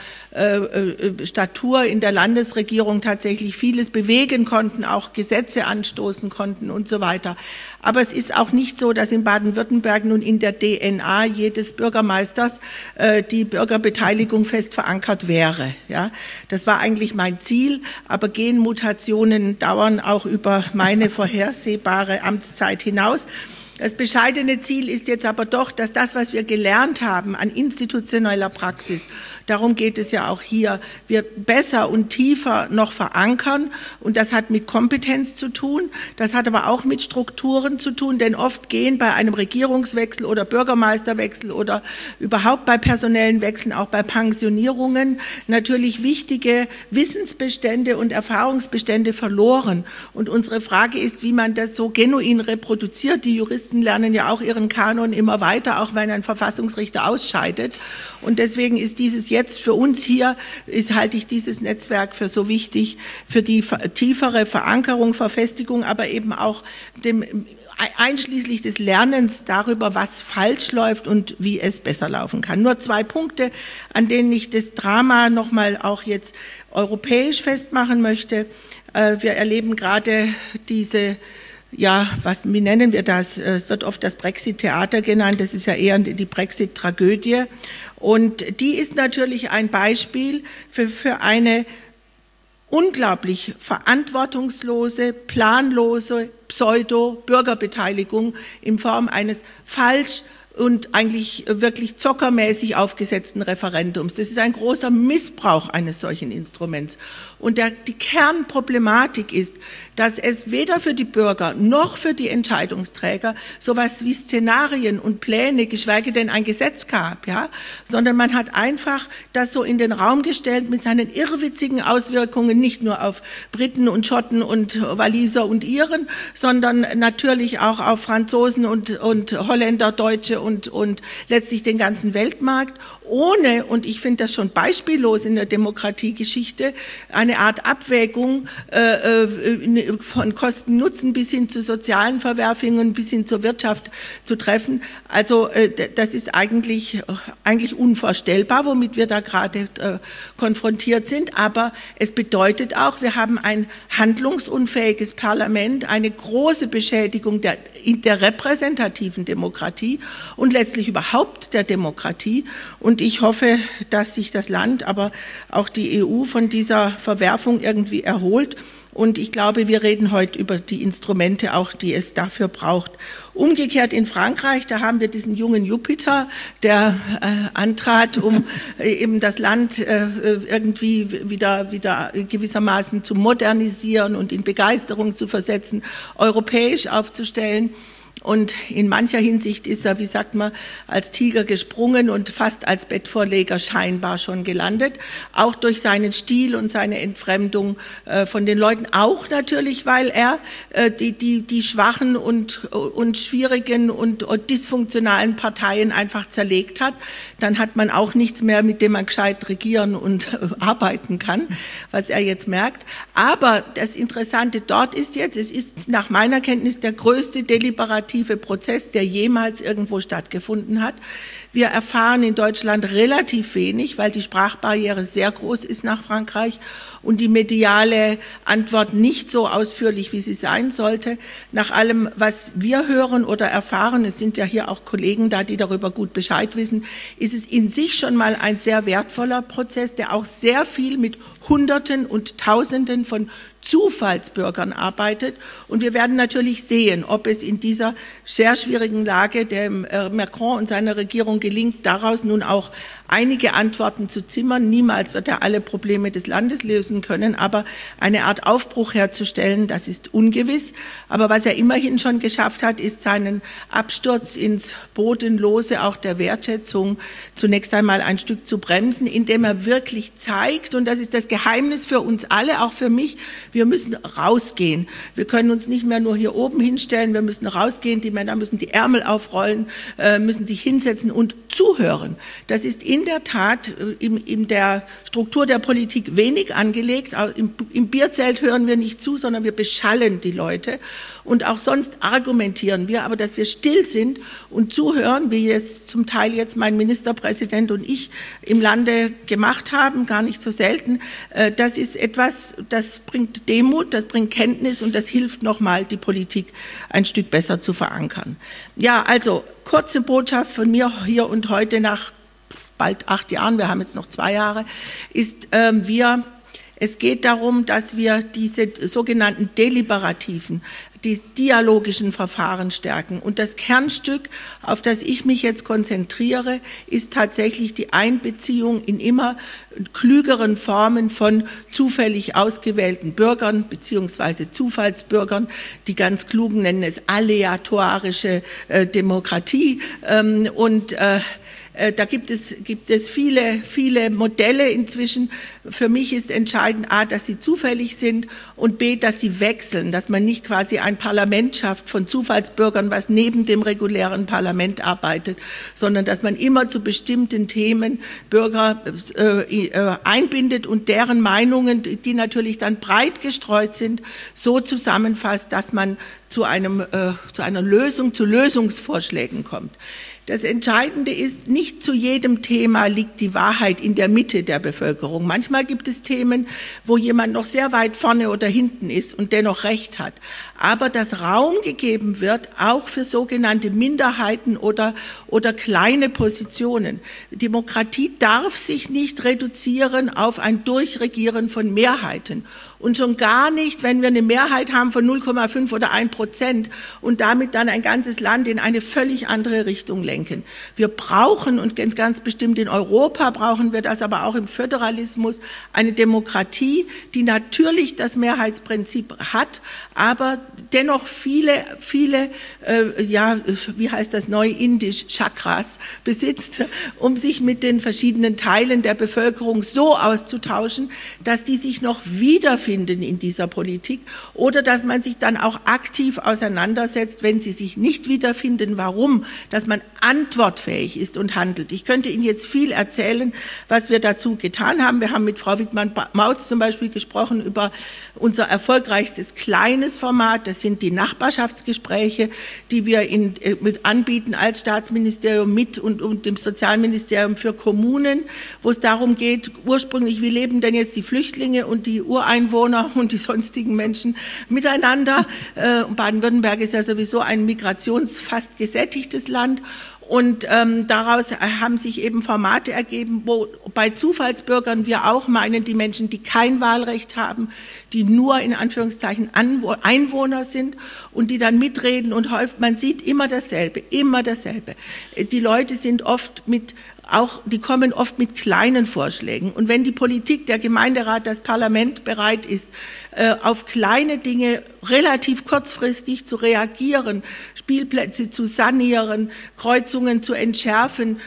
äh, Statur in der Landesregierung tatsächlich vieles bewegen konnten, auch Gesetze anstoßen konnten und so weiter. Aber es ist auch nicht so, dass in Baden-Württemberg nun in der D N A jedes Bürgermeisters äh, die Bürgerbeteiligung fest verankert wäre. Ja, das war eigentlich mein Ziel, aber Genmutationen dauern auch über meine vorhersehbare Amtszeit hinaus. Das bescheidene Ziel ist jetzt aber doch, dass das, was wir gelernt haben an institutioneller Praxis, darum geht es ja auch hier, wir besser und tiefer noch verankern. Und das hat mit Kompetenz zu tun, das hat aber auch mit Strukturen zu tun, denn oft gehen bei einem Regierungswechsel oder Bürgermeisterwechsel oder überhaupt bei personellen Wechseln, auch bei Pensionierungen, natürlich wichtige Wissensbestände und Erfahrungsbestände verloren. Und unsere Frage ist, wie man das so genuin reproduziert. Die Juristen lernen ja auch ihren Kanon immer weiter, auch wenn ein Verfassungsrichter ausscheidet. Und deswegen ist dieses jetzt für uns hier, ist, halte ich dieses Netzwerk für so wichtig, für die tiefere Verankerung, Verfestigung, aber eben auch dem, einschließlich des Lernens darüber, was falsch läuft und wie es besser laufen kann. Nur zwei Punkte, an denen ich das Drama nochmal auch jetzt europäisch festmachen möchte. Wir erleben gerade diese Ja, was, wie nennen wir das? Es wird oft das Brexit-Theater genannt, das ist ja eher die Brexit-Tragödie. Und die ist natürlich ein Beispiel für, für eine unglaublich verantwortungslose, planlose Pseudo-Bürgerbeteiligung in Form eines falsch und eigentlich wirklich zockermäßig aufgesetzten Referendums. Das ist ein großer Missbrauch eines solchen Instruments. Und der, die Kernproblematik ist, dass es weder für die Bürger noch für die Entscheidungsträger sowas wie Szenarien und Pläne, geschweige denn ein Gesetz gab, ja, sondern man hat einfach das so in den Raum gestellt mit seinen irrwitzigen Auswirkungen, nicht nur auf Briten und Schotten und Waliser und Iren, sondern natürlich auch auf Franzosen und, und Holländer, Deutsche und, und letztlich den ganzen Weltmarkt, ohne, und ich finde das schon beispiellos in der Demokratiegeschichte, eine Art Abwägung äh, von Kosten-Nutzen bis hin zu sozialen Verwerfungen, bis hin zur Wirtschaft zu treffen. Also äh, das ist eigentlich, eigentlich unvorstellbar, womit wir da gerade äh, konfrontiert sind. Aber es bedeutet auch, wir haben ein handlungsunfähiges Parlament, eine große Beschädigung der, der repräsentativen Demokratie und letztlich überhaupt der Demokratie. Und ich hoffe, dass sich das Land, aber auch die E U von dieser Verwerfung irgendwie erholt. Und ich glaube, wir reden heute über die Instrumente auch, die es dafür braucht. Umgekehrt in Frankreich, da haben wir diesen jungen Jupiter, der äh, antrat, um äh, eben das Land äh, irgendwie wieder, wieder gewissermaßen zu modernisieren und in Begeisterung zu versetzen, europäisch aufzustellen. Und in mancher Hinsicht ist er, wie sagt man, als Tiger gesprungen und fast als Bettvorleger scheinbar schon gelandet. Auch durch seinen Stil und seine Entfremdung äh, von den Leuten. Auch natürlich, weil er äh, die, die, die schwachen und, und schwierigen und, und dysfunktionalen Parteien einfach zerlegt hat. Dann hat man auch nichts mehr, mit dem man gescheit regieren und äh, arbeiten kann, was er jetzt merkt. Aber das Interessante dort ist jetzt, es ist nach meiner Kenntnis der größte deliberative Prozess, der jemals irgendwo stattgefunden hat. Wir erfahren in Deutschland relativ wenig, weil die Sprachbarriere sehr groß ist nach Frankreich und die mediale Antwort nicht so ausführlich, wie sie sein sollte. Nach allem, was wir hören oder erfahren, es sind ja hier auch Kollegen da, die darüber gut Bescheid wissen, ist es in sich schon mal ein sehr wertvoller Prozess, der auch sehr viel mit Hunderten und Tausenden von Zufallsbürgern arbeitet. Und wir werden natürlich sehen, ob es in dieser sehr schwierigen Lage dem Macron und seiner Regierung gelingt, daraus nun auch einige Antworten zu zimmern. Niemals wird er alle Probleme des Landes lösen können, aber eine Art Aufbruch herzustellen, das ist ungewiss. Aber was er immerhin schon geschafft hat, ist seinen Absturz ins Bodenlose, auch der Wertschätzung, zunächst einmal ein Stück zu bremsen, indem er wirklich zeigt, und das ist das Geheimnis für uns alle, auch für mich, wir müssen rausgehen. Wir können uns nicht mehr nur hier oben hinstellen, wir müssen rausgehen, die Männer müssen die Ärmel aufrollen, müssen sich hinsetzen und zuhören. Das ist in in der Tat in, in der Struktur der Politik wenig angelegt. Im, Im Bierzelt hören wir nicht zu, sondern wir beschallen die Leute. Und auch sonst argumentieren wir, aber dass wir still sind und zuhören, wie es zum Teil jetzt mein Ministerpräsident und ich im Lande gemacht haben, gar nicht so selten, das ist etwas, das bringt Demut, das bringt Kenntnis und das hilft nochmal, die Politik ein Stück besser zu verankern. Ja, also kurze Botschaft von mir hier und heute nach bald acht Jahren, wir haben jetzt noch zwei Jahre, ist, äh, wir, es geht darum, dass wir diese sogenannten deliberativen, die dialogischen Verfahren stärken. Und das Kernstück, auf das ich mich jetzt konzentriere, ist tatsächlich die Einbeziehung in immer klügeren Formen von zufällig ausgewählten Bürgern beziehungsweise Zufallsbürgern. Die ganz Klugen nennen es aleatorische äh, Demokratie. Ähm, und äh, Da gibt es, gibt es viele, viele Modelle inzwischen. Für mich ist entscheidend A, dass sie zufällig sind und B, dass sie wechseln, dass man nicht quasi ein Parlament schafft von Zufallsbürgern, was neben dem regulären Parlament arbeitet, sondern dass man immer zu bestimmten Themen Bürger äh, einbindet und deren Meinungen, die natürlich dann breit gestreut sind, so zusammenfasst, dass man zu einem, äh, zu einer Lösung, zu Lösungsvorschlägen kommt. Das Entscheidende ist, nicht zu jedem Thema liegt die Wahrheit in der Mitte der Bevölkerung. Manchmal gibt es Themen, wo jemand noch sehr weit vorne oder hinten ist und dennoch Recht hat. Aber dass Raum gegeben wird, auch für sogenannte Minderheiten oder, oder kleine Positionen. Demokratie darf sich nicht reduzieren auf ein Durchregieren von Mehrheiten. Und schon gar nicht, wenn wir eine Mehrheit haben von null Komma fünf oder ein Prozent und damit dann ein ganzes Land in eine völlig andere Richtung lenken. Wir brauchen, und ganz bestimmt in Europa brauchen wir das, aber auch im Föderalismus, eine Demokratie, die natürlich das Mehrheitsprinzip hat, aber dennoch viele, viele, äh, ja, wie heißt das neuindisch, Chakras besitzt, um sich mit den verschiedenen Teilen der Bevölkerung so auszutauschen, dass die sich noch wiederfinden in dieser Politik oder dass man sich dann auch aktiv auseinandersetzt, wenn sie sich nicht wiederfinden, warum, dass man antwortfähig ist und handelt. Ich könnte Ihnen jetzt viel erzählen, was wir dazu getan haben. Wir haben mit Frau Wittmann-Mautz zum Beispiel gesprochen über unser erfolgreichstes kleines Format. Das sind die Nachbarschaftsgespräche, die wir in, mit anbieten als Staatsministerium mit und, und dem Sozialministerium für Kommunen, wo es darum geht, ursprünglich, wie leben denn jetzt die Flüchtlinge und die Ureinwohner und die sonstigen Menschen miteinander. Baden-Württemberg ist ja sowieso ein migrationsfast gesättigtes Land. Und ähm, daraus haben sich eben Formate ergeben, wo bei Zufallsbürgern wir auch meinen, die Menschen, die kein Wahlrecht haben, die nur in Anführungszeichen Anwo- Einwohner sind und die dann mitreden und häufig, man sieht immer dasselbe, immer dasselbe. Die Leute sind oft mit Auch, die kommen oft mit kleinen Vorschlägen. Und wenn die Politik, der Gemeinderat, das Parlament bereit ist, auf kleine Dinge relativ kurzfristig zu reagieren, Spielplätze zu sanieren, Kreuzungen zu entschärfen,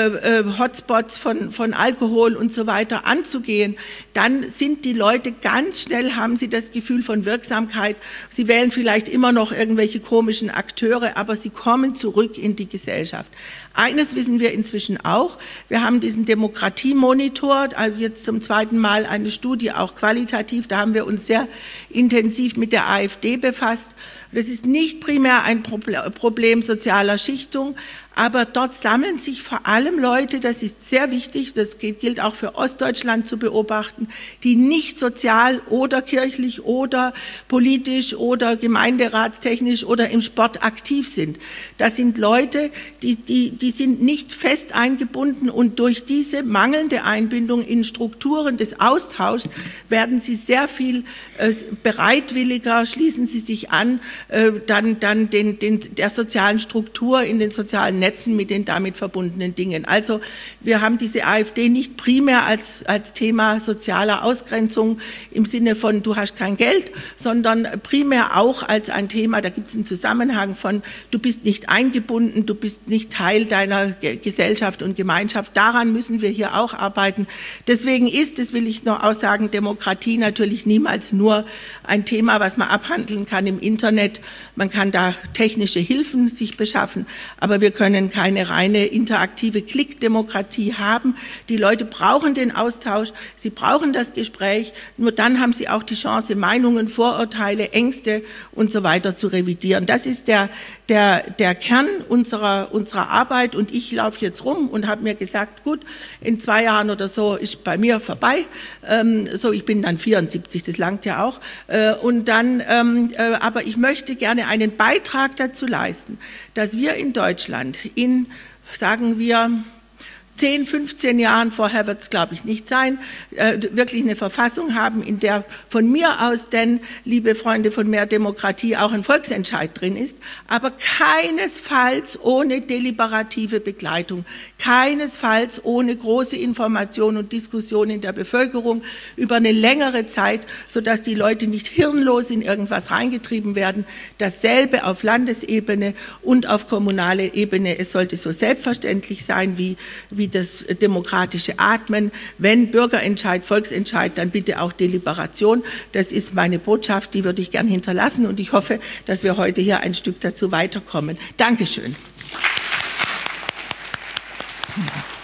Hotspots von, von Alkohol und so weiter anzugehen, dann sind die Leute ganz schnell, haben sie das Gefühl von Wirksamkeit. Sie wählen vielleicht immer noch irgendwelche komischen Akteure, aber sie kommen zurück in die Gesellschaft. Eines wissen wir inzwischen auch, wir haben diesen Demokratiemonitor, also jetzt zum zweiten Mal eine Studie, auch qualitativ, da haben wir uns sehr intensiv mit der AfD befasst. Das ist nicht primär ein Problem sozialer Schichtung, aber dort sammeln sich vor allem Leute, das ist sehr wichtig, das gilt auch für Ostdeutschland zu beobachten, die nicht sozial oder kirchlich oder politisch oder gemeinderatstechnisch oder im Sport aktiv sind. Das sind Leute, die, die, die sind nicht fest eingebunden und durch diese mangelnde Einbindung in Strukturen des Austauschs werden sie sehr viel äh, bereitwilliger, schließen sie sich an, äh, dann, dann den, den, der sozialen Struktur in den sozialen Netzen mit den damit verbundenen Dingen. Also wir haben diese AfD nicht primär als, als Thema sozialer Ausgrenzung im Sinne von du hast kein Geld, sondern primär auch als ein Thema, da gibt es einen Zusammenhang von du bist nicht eingebunden, du bist nicht Teil deiner Gesellschaft und Gemeinschaft. Daran müssen wir hier auch arbeiten. Deswegen ist, das will ich noch aussagen, Demokratie natürlich niemals nur ein Thema, was man abhandeln kann im Internet. Man kann da technische Hilfen sich beschaffen, aber wir können können keine reine interaktive Klickdemokratie haben. Die Leute brauchen den Austausch, sie brauchen das Gespräch. Nur dann haben sie auch die Chance, Meinungen, Vorurteile, Ängste und so weiter zu revidieren. Das ist der, der, der Kern unserer, unserer Arbeit. Und ich laufe jetzt rum und habe mir gesagt, gut, in zwei Jahren oder so ist bei mir vorbei. Ähm, so, ich bin dann vierundsiebzig, das langt ja auch. Äh, und dann, ähm, äh, aber ich möchte gerne einen Beitrag dazu leisten, dass wir in Deutschland in, sagen wir, zehn, fünfzehn Jahren, vorher wird es, glaube ich, nicht sein, äh, wirklich eine Verfassung haben, in der von mir aus denn, liebe Freunde von Mehr Demokratie, auch ein Volksentscheid drin ist, aber keinesfalls ohne deliberative Begleitung, keinesfalls ohne große Information und Diskussion in der Bevölkerung über eine längere Zeit, sodass die Leute nicht hirnlos in irgendwas reingetrieben werden. Dasselbe auf Landesebene und auf kommunaler Ebene. Es sollte so selbstverständlich sein wie, wie das demokratische Atmen. Wenn Bürgerentscheid, Volksentscheid, dann bitte auch Deliberation. Das ist meine Botschaft, die würde ich gern hinterlassen und ich hoffe, dass wir heute hier ein Stück dazu weiterkommen. Dankeschön.